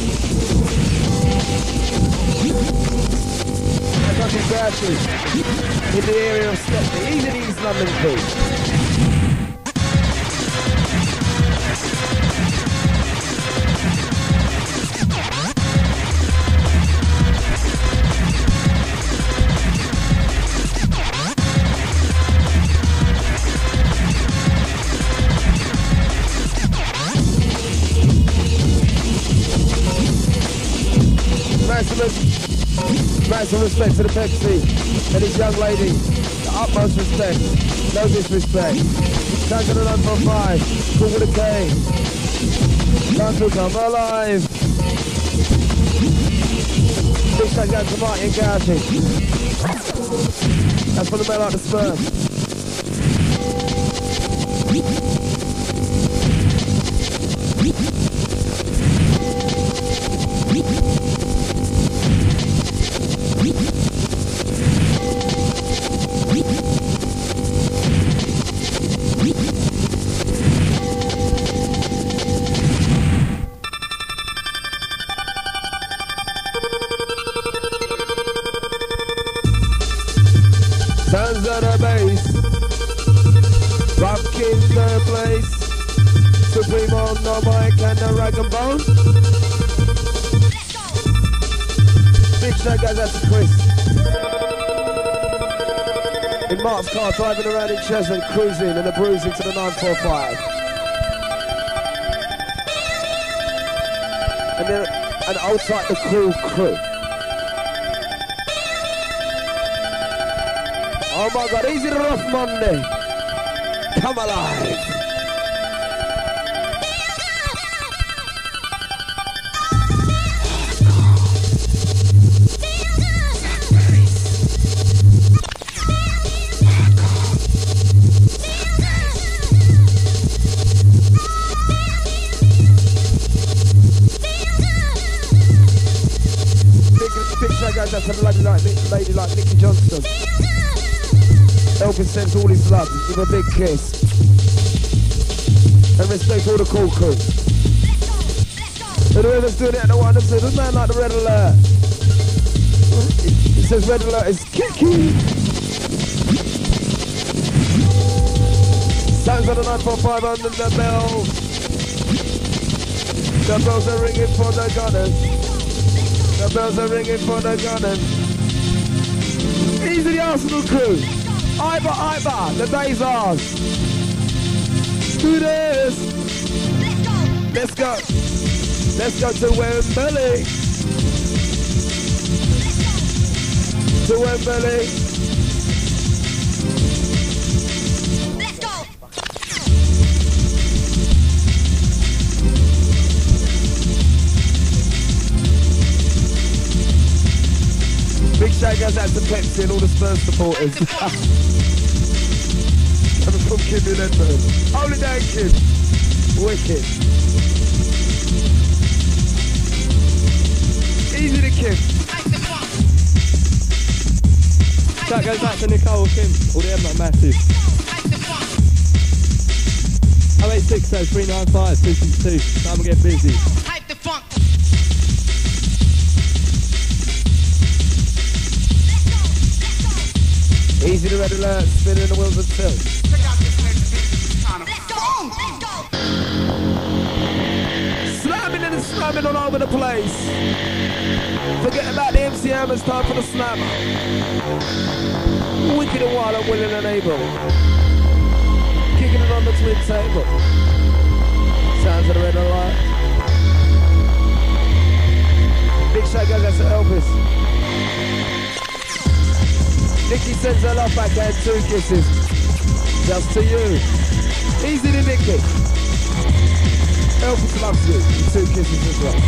I'm talking Grouchy in the area of Stepney. He's in East London too. Maximum respect to the Pepsi and his young lady. The utmost respect. No disrespect. Time to the nine four five. Cool with a K. Time to come alive. Big shout out to Martin Gouchy. That's for the man like the sperm. Sounds of the bass, rocking the place. Supreme on the mic and the rag and bone. Big shout goes out to Chris. In Mark's car, driving around in Cheshunt, cruising and a bruising to the nine four five. And then, and outside the cool crew. Oh my God, easy to rough Monday. Come alive. That's a lady like, lady like Nicky Johnston. Elvis sends all his love with a big kiss. And respect all the cool crew. And whoever's doing it, the one that says, a man like the Red Alert. It says Red Alert is kicky. Sounds of the nine four five under the bell. The bells are ringing for the gunners. The bells are ringing for the gunners. Easy the Arsenal crew. Iba, Iba, the day's ours. Do this. Let's go. Let's go to Wembley. To Wembley. Let's go. Big shout goes out to Pepsi and all the Spurs supporters. Coming from Kim in Edmund. Hold it down, Kim. Wicked. Easy to Kim. Shout goes out to Nicole Kim. All the M not massive. oh eight six oh three nine five two six two. Time to get busy. Hype the funk. Easy to Red Alert, spinning the wheels of tilt. Check out this next beat. Kind of fun. Slamming and slamming all over the place. Forget about the M C M, it's time for the slammer. Wicked and wild and willing and able. Kicking it on the twin table. Sounds of the Red Alert. Big shout goes out to Elvis. Nicky sends her love back and two kisses. Just to you. Easy to Nicky. Elvis loves you. Two kisses as well.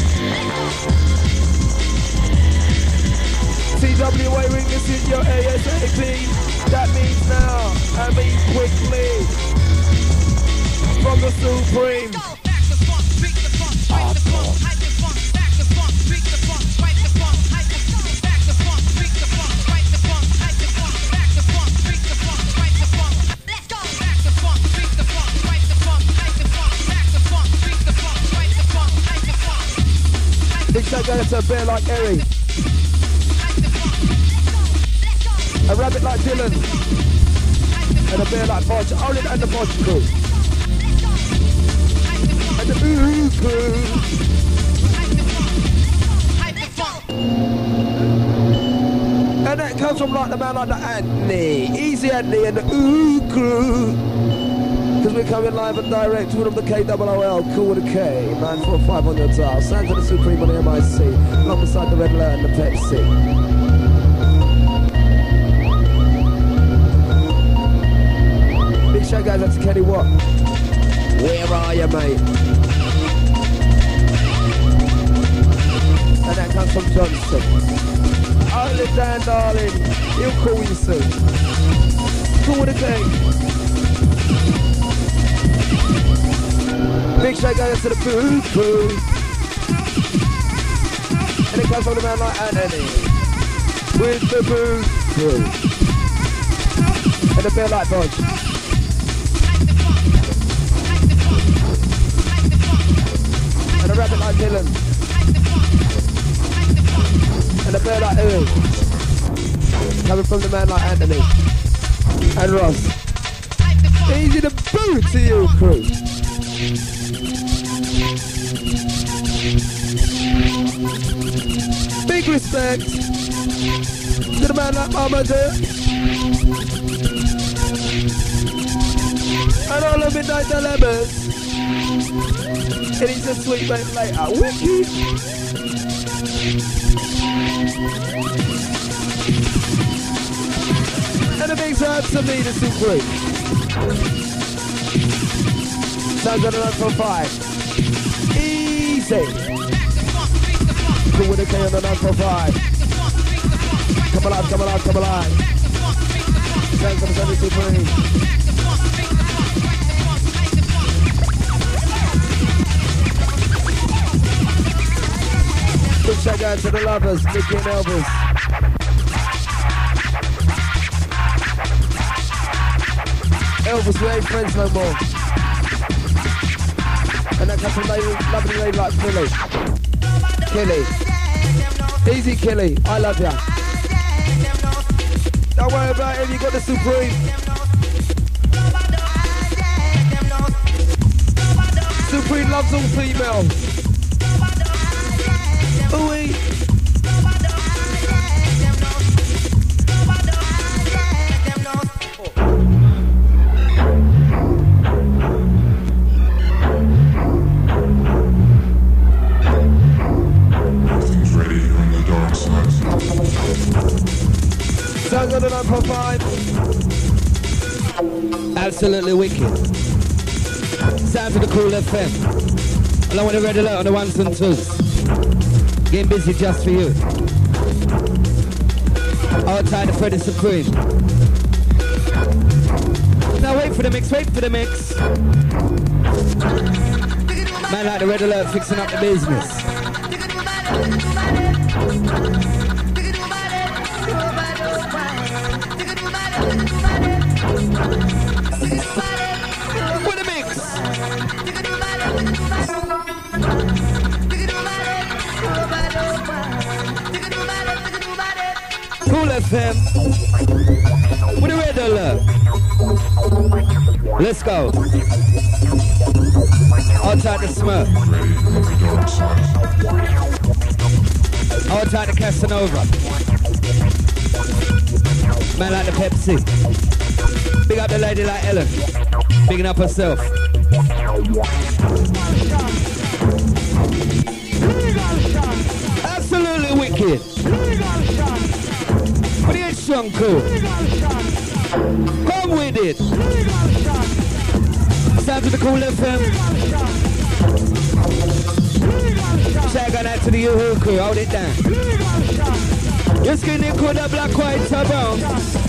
T W A ring this in your A S A P. That means now. I mean quickly. From the Supreme. Back the funk, beat the funk, fight the funk, hype the funk, back the funk, beat the funk, fight the funk, hype the funk, back the funk, beat the funk, fight the funk, hype the funk, back the funk, beat the funk, fight the funk. Let's go. Back the funk, beat the funk, fight the funk, hype the funk, back the funk, beat the funk, fight the funk, hype the funk. Big shout goes to a bear like Eric. A rabbit like Dylan. And a bear like Bodge. Olin and the Bodge crew. And the Boo crew. And that comes from like the man like the Anthony. Easy Anthony and the Ooh crew. Because we're coming live and direct with the K O O L, cool with a K. nine four five on your dial. Sounds of the Supreme on the M I C. Along beside the Red Alert and the Pepsi. Big shout guys out to Kenny Watt. Where are you, mate? And that comes from Johnson. Hold it down, darling. He'll call you soon. Cool with a K. Big shout guys to the Boo Boo. And it comes from the man like Anthony. With the Boo Boo. And a bear like Bodge. And a rabbit like Dylan. And a bear like Earl. Coming from the man like Anthony. And Ross. Easy to boo to you, crew. Big respect to the man like Mama do. And all the midnight dilemmas. And he's a sweet mate later. Wicked. And a big shout to me, the Supreme. Sounds on the nine four five. Easy. Cool with a K on the nine four five. Come alive, come alive, come alive. Sounds on the seven Supreme. Big shout out to the lovers, Mickey and Elvis. Elvis, we ain't friends no more. And that comes from a lovely lady like Philly. Killy. Easy Killy, I love ya. Don't worry about it, you got the Supreme. Supreme loves all females. Ooh-wee. Sounds on the nine four five. Absolutely wicked. Sound for the Cool F M. Along with the red alert on the ones and twos. Getting busy just for you. All time to Freddie Supreme. Now wait for the mix, wait for the mix. Man like the red alert fixing up the business. With the mix. Cool F M. With the red alert. Let's go. All time to Smurf. All time to Casanova. Man like the Pepsi. Big up the lady like Ellen. Bigging up herself. Absolutely wicked. But it's strong cool. Come with it. Sound to the Cool F M. Shout out to the Yoo-Hoo crew. Hold it down. Your skinny cool, the black, white, so brown.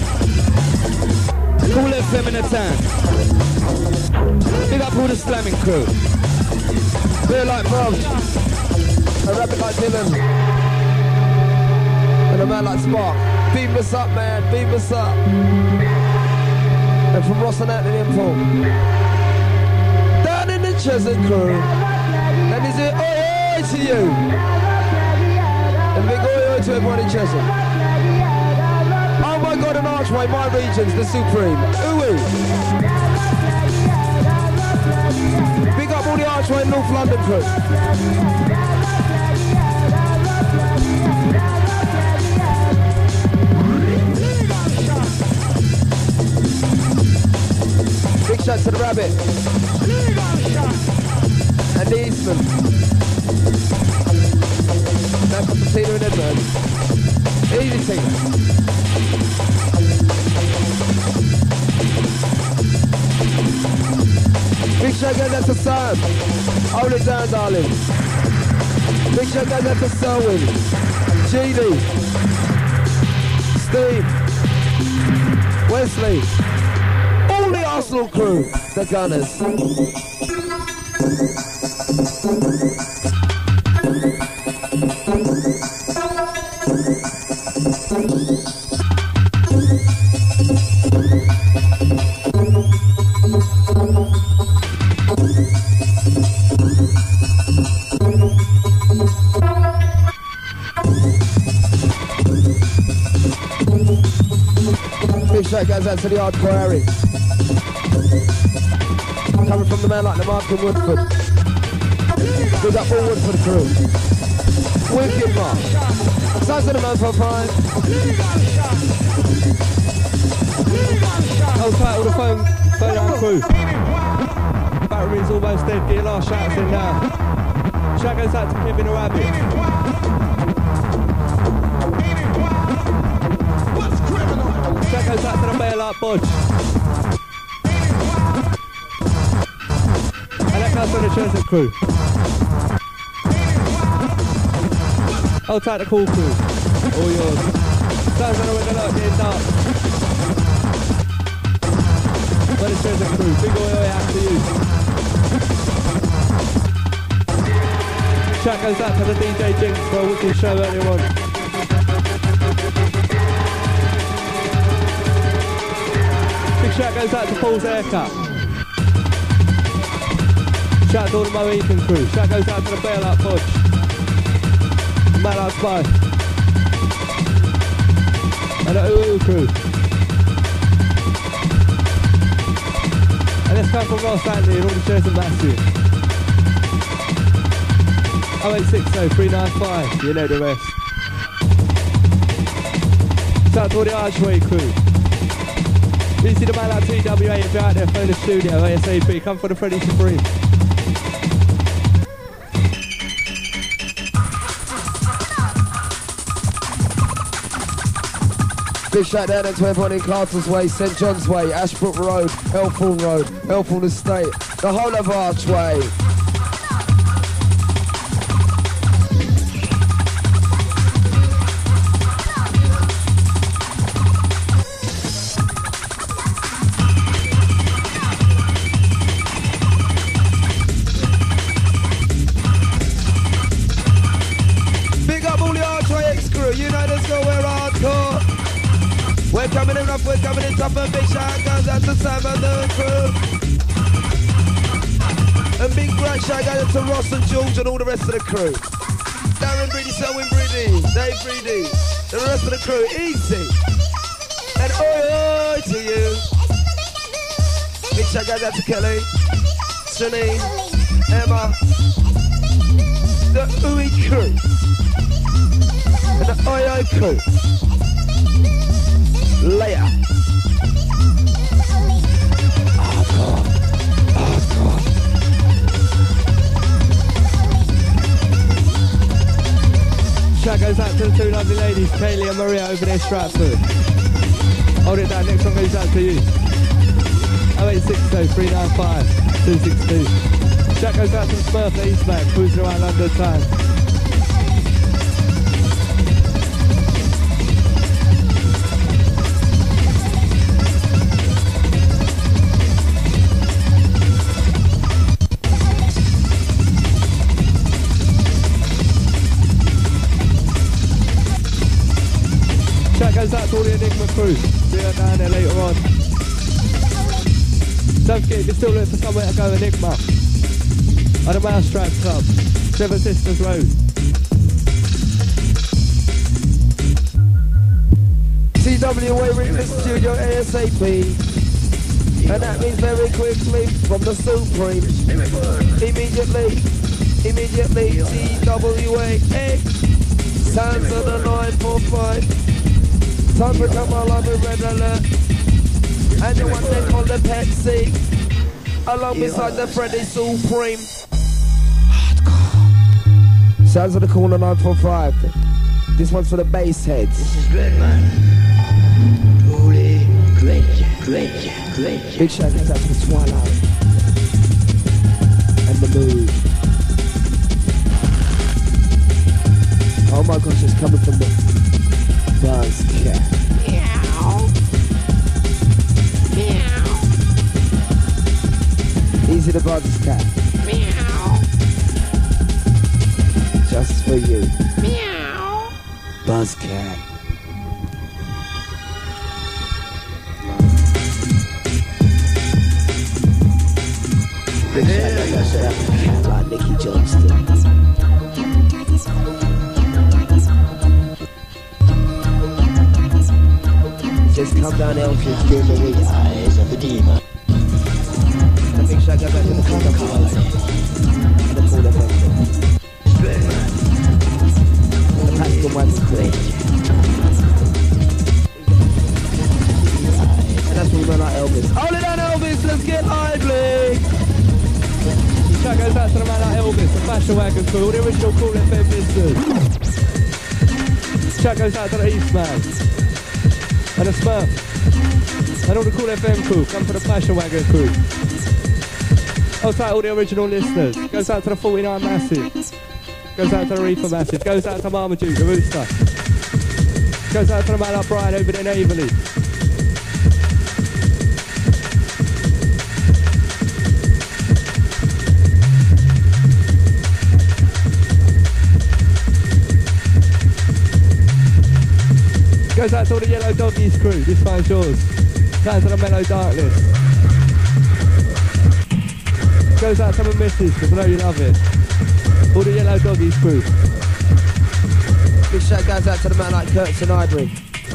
Cool F M in the town. Big up all the slamming crew. Feel like Bob. A rabbit like Dylan. And a man like Spark. Beam us up, man. Beam us up. And from Ross and out to the info. Down in the Chesant crew. And is it oi oi to you? And big oi oi to everyone in Chesant. Oh my God, an archway, my regions, the Supreme. Ooh-wee. Big up all the archway in North London crew. Big shout to the Rabbit. And the Eastman. Now comes the Peter and Edmund. Easy Tina. Big shout out to Sam. Hold it down, darling. Big shout out to Selwyn. G D. Steve. Wesley. All the Arsenal crew. The Gunners. Big shout goes out to the hardcore Harry. Coming from the man like the Mark in Woodford. Big up all Woodford crew. Wicked Mark. Sounds of the man for five. Hold tight, all the phone, phone down crew. Battery's almost dead, get your last shouts in now. Shout goes out to Kevin the Rabbit. Shout goes out to the Bailout Bodge. And that comes from the Church crew. Hold tight the Cool crew. All yours. Sounds like we're gonna get dark. But it's Church crew. Big oi oi out to you. Shout goes out to the D J Jinx for a wicked show earlier on. Big shout goes out to Paul's haircut. Shout out to all the Mohican crew. Shout goes out to the Bailout Podge. Mad Out Spy. And the Ooh Ooh crew. And let's come from Ross Andy and all the shares and Matthew. oh eight six oh three nine five, you know the rest. Shout out to all the Archway crew. You see the man like T W A if you're out there, phone the studio, ASAP, come for the Freddy Supreme. Big shout down to everyone in Castles Way, St John's Way, Ashbrook Road, Elthorne Road, Elthorne Estate, the whole of Archway. Big up all the Archway X crew, you know this go we're hardcore. We're coming in up, we're coming in top, and big shout goes out to Sam and the crew. And big great shout goes out to Ross and George and all the rest of the crew. Darren Breedy, Selwyn Breedy, Dave Breedy, the rest of the crew, easy. And oi oi to you. Big shout goes out to Kelly, Janine, Emma, the Ooey crew, and the oi oi crew. Layer. Hardcore. Hardcore. Shout goes out to the two lovely ladies, Kaylee and Maria over there, Stratford. Hold it down, next one goes out to you. oh eight six oh three nine five two six two. Shout goes out to the Smurf at Eastman, cruising around London town. Goes out to all the Enigma crew. See her down there later on. Don't forget, you're still looking for somewhere to go, Enigma. At the Mousetrap Club, Seven Sisters Road. T W A in the studio ASAP. And that means very quickly from the Supreme. Immediately, immediately, T W A. Sounds of the nine four five. Time to come along with Red Alert. And the one they call the Pepsi. Along beside the Freddy Supreme. Hardcore. Sounds of the corner nine four five. This one's for the bass heads. This is great, man. Holy, great, great, great. Big shout out to the Swallow. And the Mood. Oh my gosh, it's coming from the Buzzcat. Meow. Meow. Easy the Buzzcat. Meow. Just for you. Meow. Buzzcat. Big shout out to Cat Nicky Johnston. Just come down Elkins during the week. Eyes of the demon. And a big shout shout goes out to the Cool F M. The Cool F M. The Pascal Wagon crew. And that's what we run like Elvis. Hold it down, Elvis, let's get lively! Shout goes out to the man like Elvis, the Fashion Wagon crew, the original Cool F M listeners. Shout goes out to the Eastman and the Smurf and all the Cool F M crew. Come to the Fashion Wagon crew. Goes out to all the original listeners. Goes out to the forty-nine Massive. Goes out to the Reefer Massive. Goes out to Marmaduke, the Rooster. Goes out to the man like Brian over there in Averley. Goes out to all the Yellow Doggies crew, this one's yours. Down to the Mellow Darkness. Goes out to the missus, because I know you love it. All the Yellow Doggies crew. Big shout goes out to the man like Kurtz and Ivory.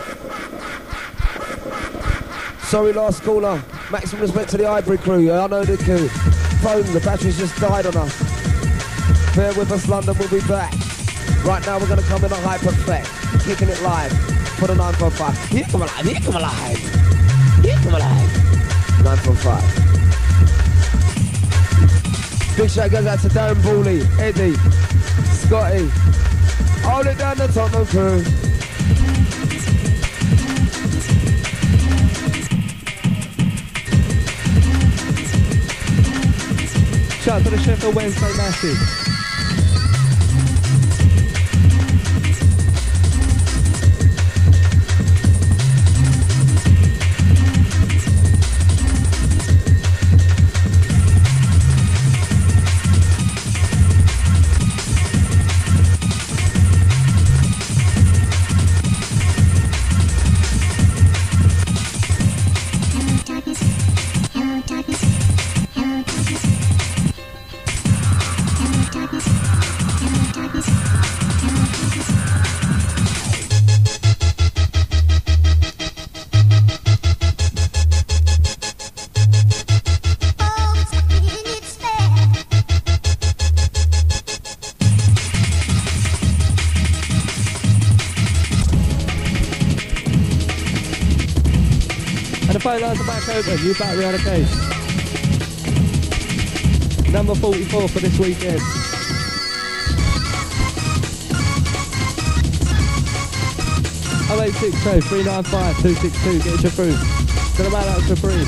Sorry, last caller. Maximum respect to the Ivory crew. I know the crew. Phone, the battery's just died on us. Bear with us, London, we'll be back. Right now we're going to come in a hyper effect. Kicking it live. For the nine four five. Here come alive, here come alive. Here come alive. nine four five. Big shout goes out to Darren Bawley, Eddie, Scotty. Hold it down the Tottenham crew. Shout out to the Sheffield Wednesday Massive. Phone lines are back open, you battery on the case. Number forty-four for this weekend. oh eight six two, three nine five, two six two, get your through. To the man out to Supreme.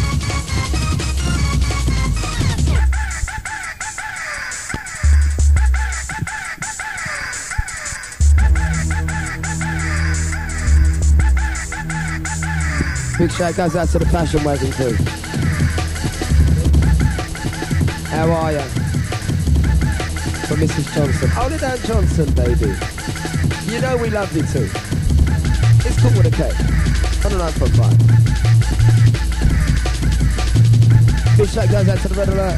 Big shout goes out to the Fashion Wagon crew. How are ya? For Missus Johnson. Hold it down, Johnson, baby. You know we love you too. It's cool with a K. On the nine four five. Big shout goes out to the Red Alert.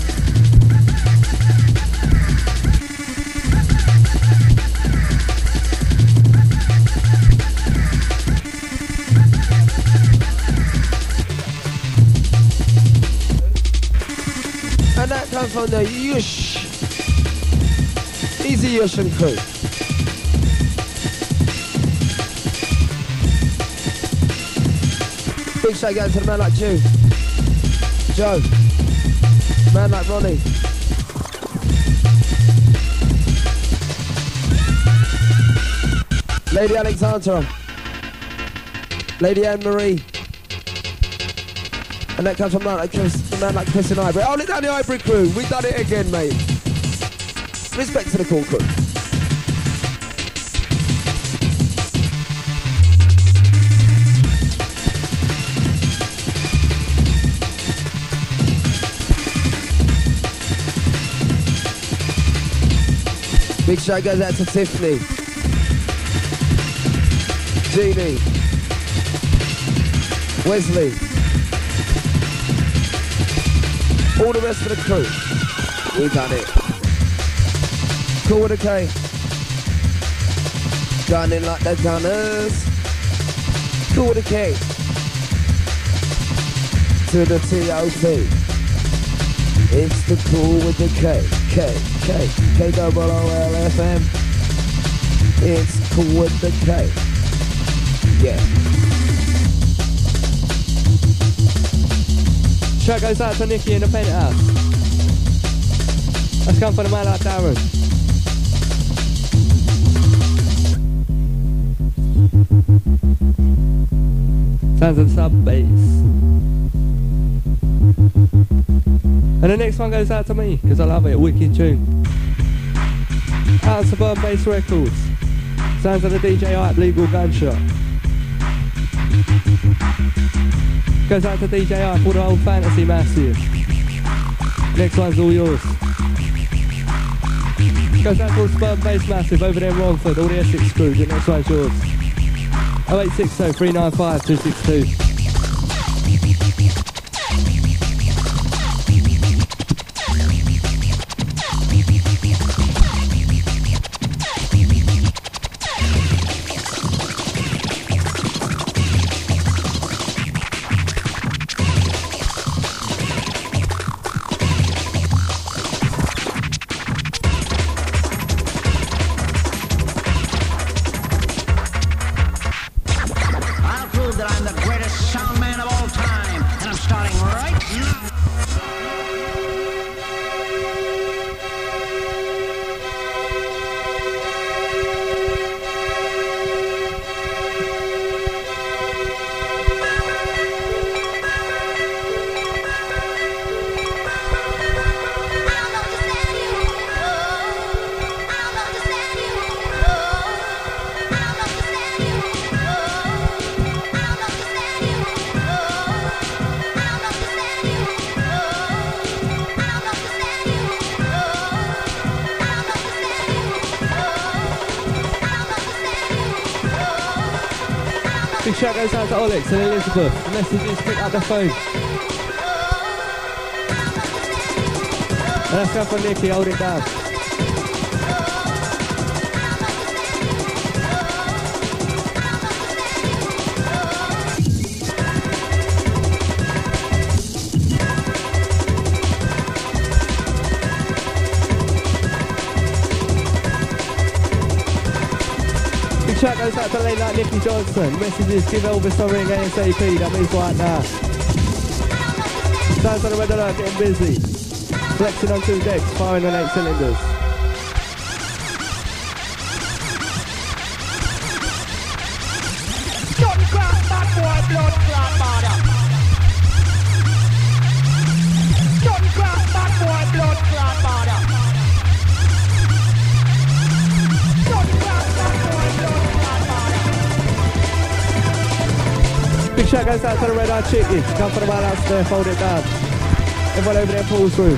And that comes from the Yush. Easy Yush and crew. Big shout out to the man like Joe. Joe. Man like Ronnie. Lady Alexandra. Lady Anne-Marie. And that comes from man like Chris, a man like Chris and Ivory. Hold it down the Ivory crew. We've done it again, mate. Respect to the cool crew. Big shout goes out to Tiffany. Jeannie. Wesley. All the rest of the crew. We done it. Cool with a K. Gunning like the gunners. Cool with a K. To the T O P. It's the cool with the K, K, K, K double O L F M. It's cool with the K. Yeah. Shout goes out to Nicky in the penthouse. Let's come for the man like Darren. Sounds of sub bass. And the next one goes out to me, because I love it, wicked tune. Out of Suburban Bass Records. Sounds of the D J Hype Legal Gunshot. Goes out to D J Hype for the old fantasy massive. Next one's all yours. Goes out to all Suburban Bass Massive over there in Romford, all the Essex crew. The next one's yours. oh eight six oh, three nine five, two six two. Big shout goes out to Alex and Elizabeth. The messages, pick up the phone. And that's going for Nicky, hold it down. Shout goes out to late night Nicky Johnson. Messages, give Elvis a ring ASAP, that means right now. Sounds on the red alert, getting busy. Flexing on two decks, firing on eight cylinders. Don't crack that boy, blood clot mother. Don't crack that boy, blood clot mother. Don't crack that boy, blood clot mother. Big shout goes out to the red eye chicken. Come for the man upstairs, fold it down. Everyone over there pulls through.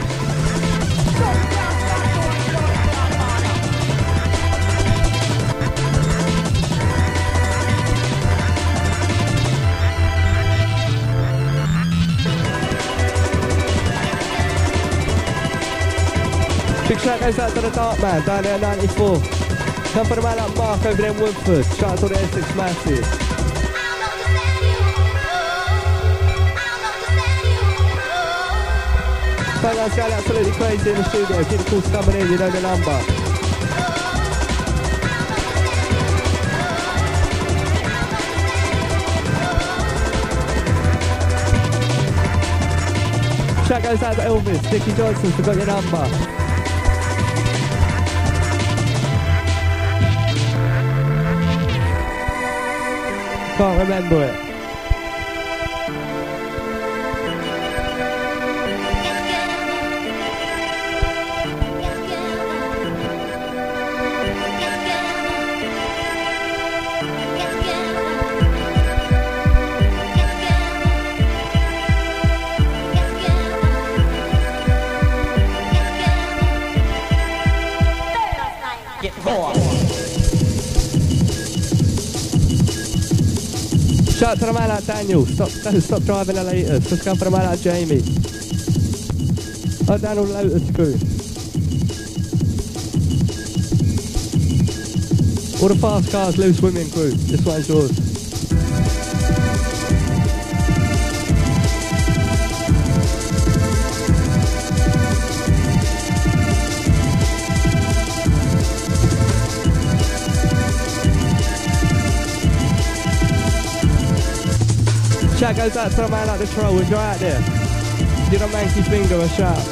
Big shout goes out to the Dark Man down there at ninety-four. Come for the man up Mark over there in Woodford. Shout out to the Essex Massive. Thank guys going absolutely crazy in the studio. Keep the calls coming in, you know the number. Shout goes out to Elvis, Nicky Johnson, forgot your number. Can't remember it. Shout out to the man like Daniel. Stop, don't stop driving the Lotus. Just come for the man like Jamie. Oh, Daniel Lotus crew. All the fast cars, loose women crew. This one's yours. Shout goes out to the man like the troll. If you're out there, give a manky finger a shout.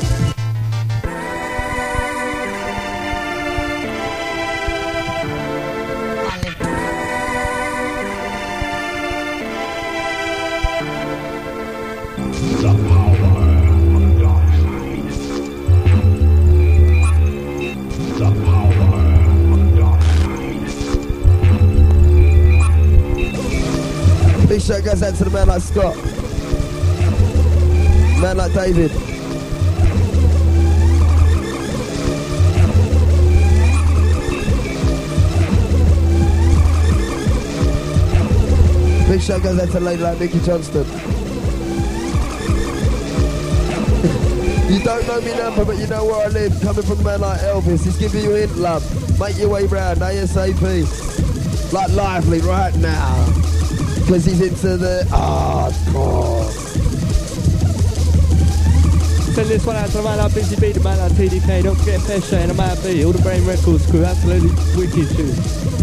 Big shout goes out to the man like Scott. Man like David. Big shout goes out to a lady like Nikki Johnston. You don't know me number, but you know where I live. Coming from a man like Elvis. He's giving you hint, love. Make your way round, ASAP. Like lively right now. Because he's into the hardcore. Send this one out to the man like Busy B, the man like T D K. Don't forget Pesha and the man B. All the Brain Records crew. Absolutely wicked tune.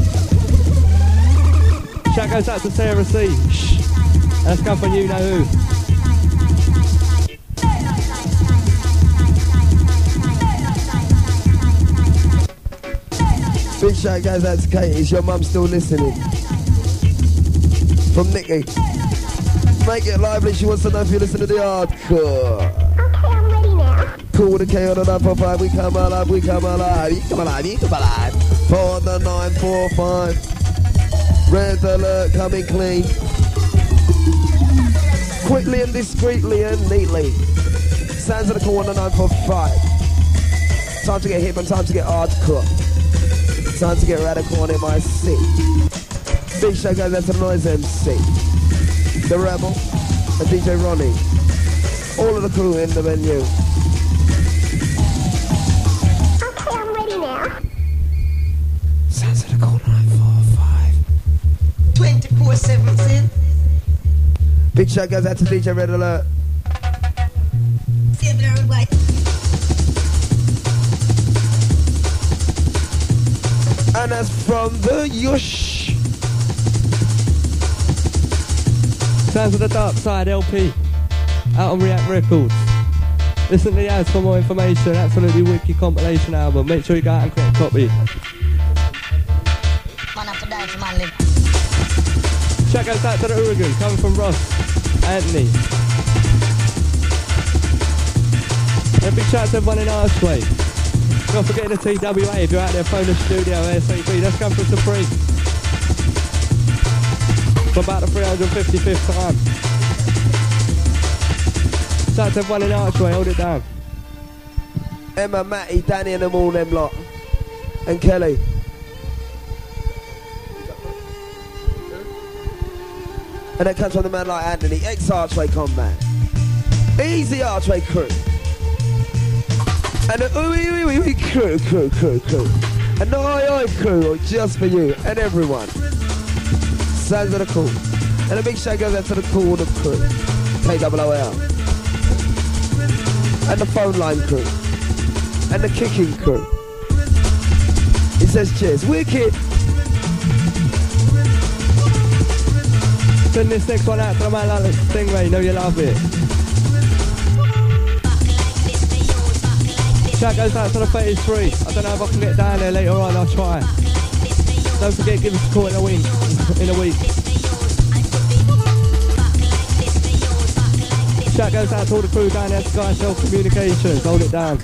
Shout goes out to Sarah C. Shh. And that's come from you know who. Big shout goes out to Katie. Is your mum still listening? From Nikki. Make it lively. She wants to know if you listen to the hardcore. Okay, I'm ready now. Cool the K on the nine four five. We come alive. We come alive. You come alive. You come alive. For the nine four five. Red alert coming clean. Quickly and discreetly and neatly. Sounds of the call on the nine four five. Time to get hip and time to get hardcore. Time to get radical on M I C. Big shout goes out to the Noise M C, the Rebel, and D J Ronnie. All of the crew in the venue. Okay, I'm ready now. Sounds of the call nine four five. twenty-four seven. Big shout goes out to D J Red Alert. And that's from the Yush. Sounds of the Dark Side L P. Out on React Records. Listen to the ads for more information. Absolutely wicked compilation album. Make sure you go out and create a copy. Shout goes out to the Urugu, coming from Ross, Anthony. And a big shout out to everyone in Archway. Don't forget the T W A if you're out there, phone the studio ASAP. That's come from Supreme. For about the three hundred fifty-fifth time. Shout out to everyone in Archway, hold it down. Emma, Matty, Danny and them all them lot. And Kelly. And that comes from the man like Anthony, ex-Archway combat. Easy Archway crew. And the ooey ooey ooey crew, crew, crew, crew. And the oi oi crew, just for you and everyone. Sounds of the cool. And a big shout goes out to the cool the crew. K O O L. And the phone line crew. And the kicking crew. He says cheers. Wicked. Send this next one out to the man like Stingray, know you love it. Shout goes out to the thirty-three. I don't know if I can get down there later on, I'll try. Don't forget, give us a call in a week. In a week. Shout goes out to all the crew down there at Sky Shell Communications. Hold it down.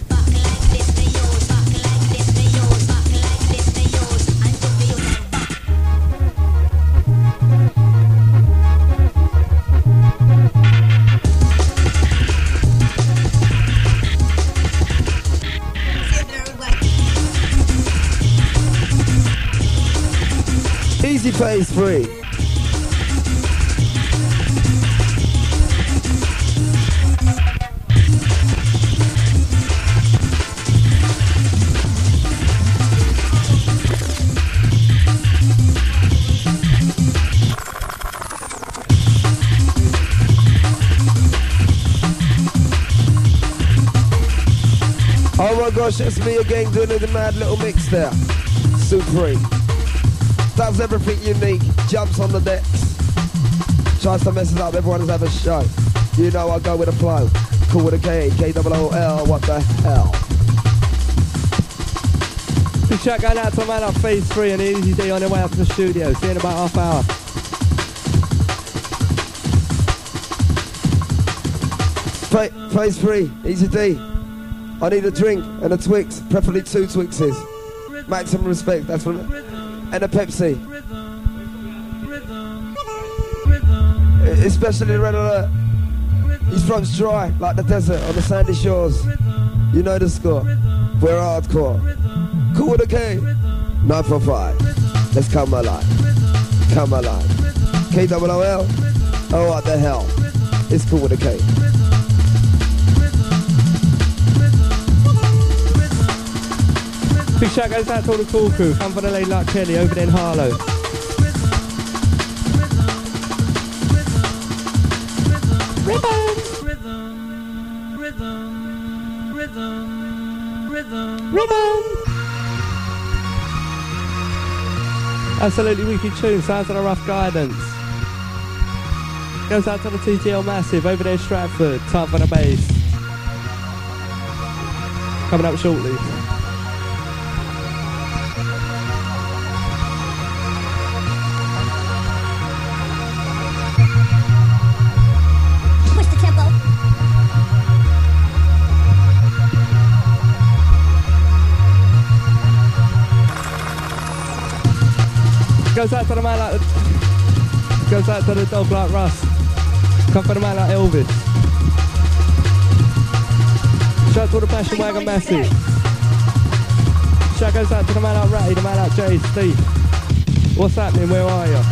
Easy phase three. Oh my gosh, it's me again doing the mad little mix there. Supreme. Does everything unique, jumps on the decks. Tries to mess us up, everyone's having a show. You know I go with a flow. Cool with a K, K O O L, what the hell? Big shout going out to my man up phase three and Easy D on their way up to the studio. See you in about half hour. Fa- phase three, Easy D. I need a drink and a Twix, preferably two Twixes. Maximum respect, that's from and a Pepsi. Especially the Red Alert. He's from dry, like the desert on the sandy shores. You know the score. We're hardcore. Cool with a K. nine four five. Let's come alive. Come alive. K O O L. Oh, what the hell? It's cool with a K. Big shout goes out to all the cool crew. Come for the lady like Kelly over there in Harlow. Absolutely wicked tune, sounds like a rough guidance. Goes out to the T T L Massive over there in Stratford, time for the bass. Coming up shortly. Push the tempo. Goes out to the man like Goes out to the dog like Russ. Come for the man like Elvis. Shout out to the Passion Wagon Massive. Shout goes out to the man like Ratty, the man like Jay, Steve. What's happening? Where are you?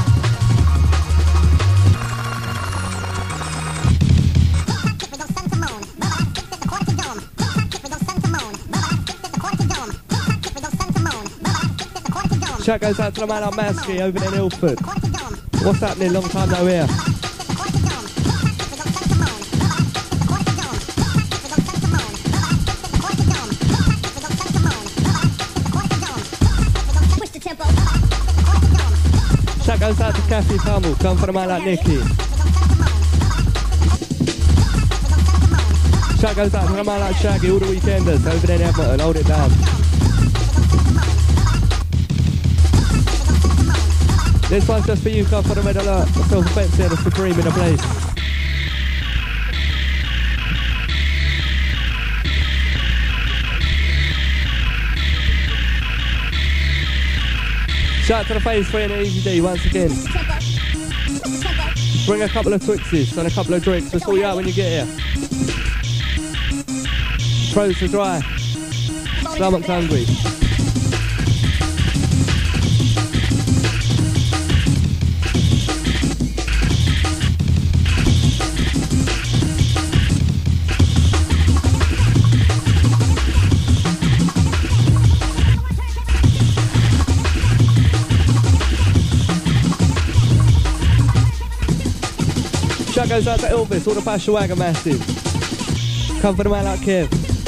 Shout goes out to the man like Masky over there in Ilford. What's happening? Long time no hear. Shout goes out to Kathy Pummel. Come for the man like Nicky. Shout goes out to the man like Shaggy. All the weekenders over there in Edmonton. Hold it down. This one's just for you, come for the Red Alert. Myself and Betsy and the Supreme in the place. Shout out to the Phase three and the Easy D once again. Bring a couple of Twixes and a couple of drinks. We'll sort you out when you get here. Throats are dry. Stomach's hungry. Shout goes out to Elvis, all the Passion Wagon Massive. Come for the man like Kev.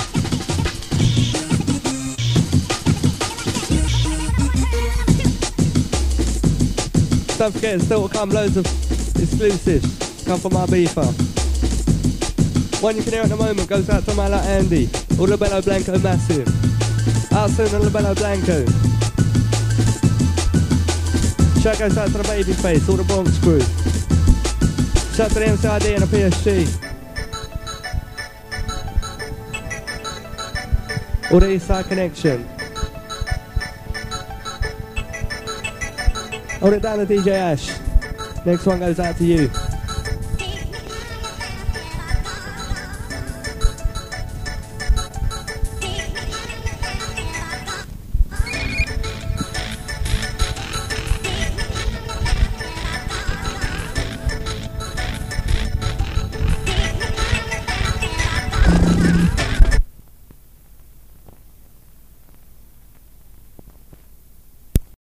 Don't forget, still to come loads of exclusives. Come from my beefer. One you can hear at the moment goes out to my like Andy, all the Bello Blanco Massive. Out soon on the Bello Blanco. Shout goes out to the Babyface, all the Bronx crew. Shout out to the M C I D and the P S G. All the Eastside Connection. Hold it down to D J Ash. Next one goes out to you.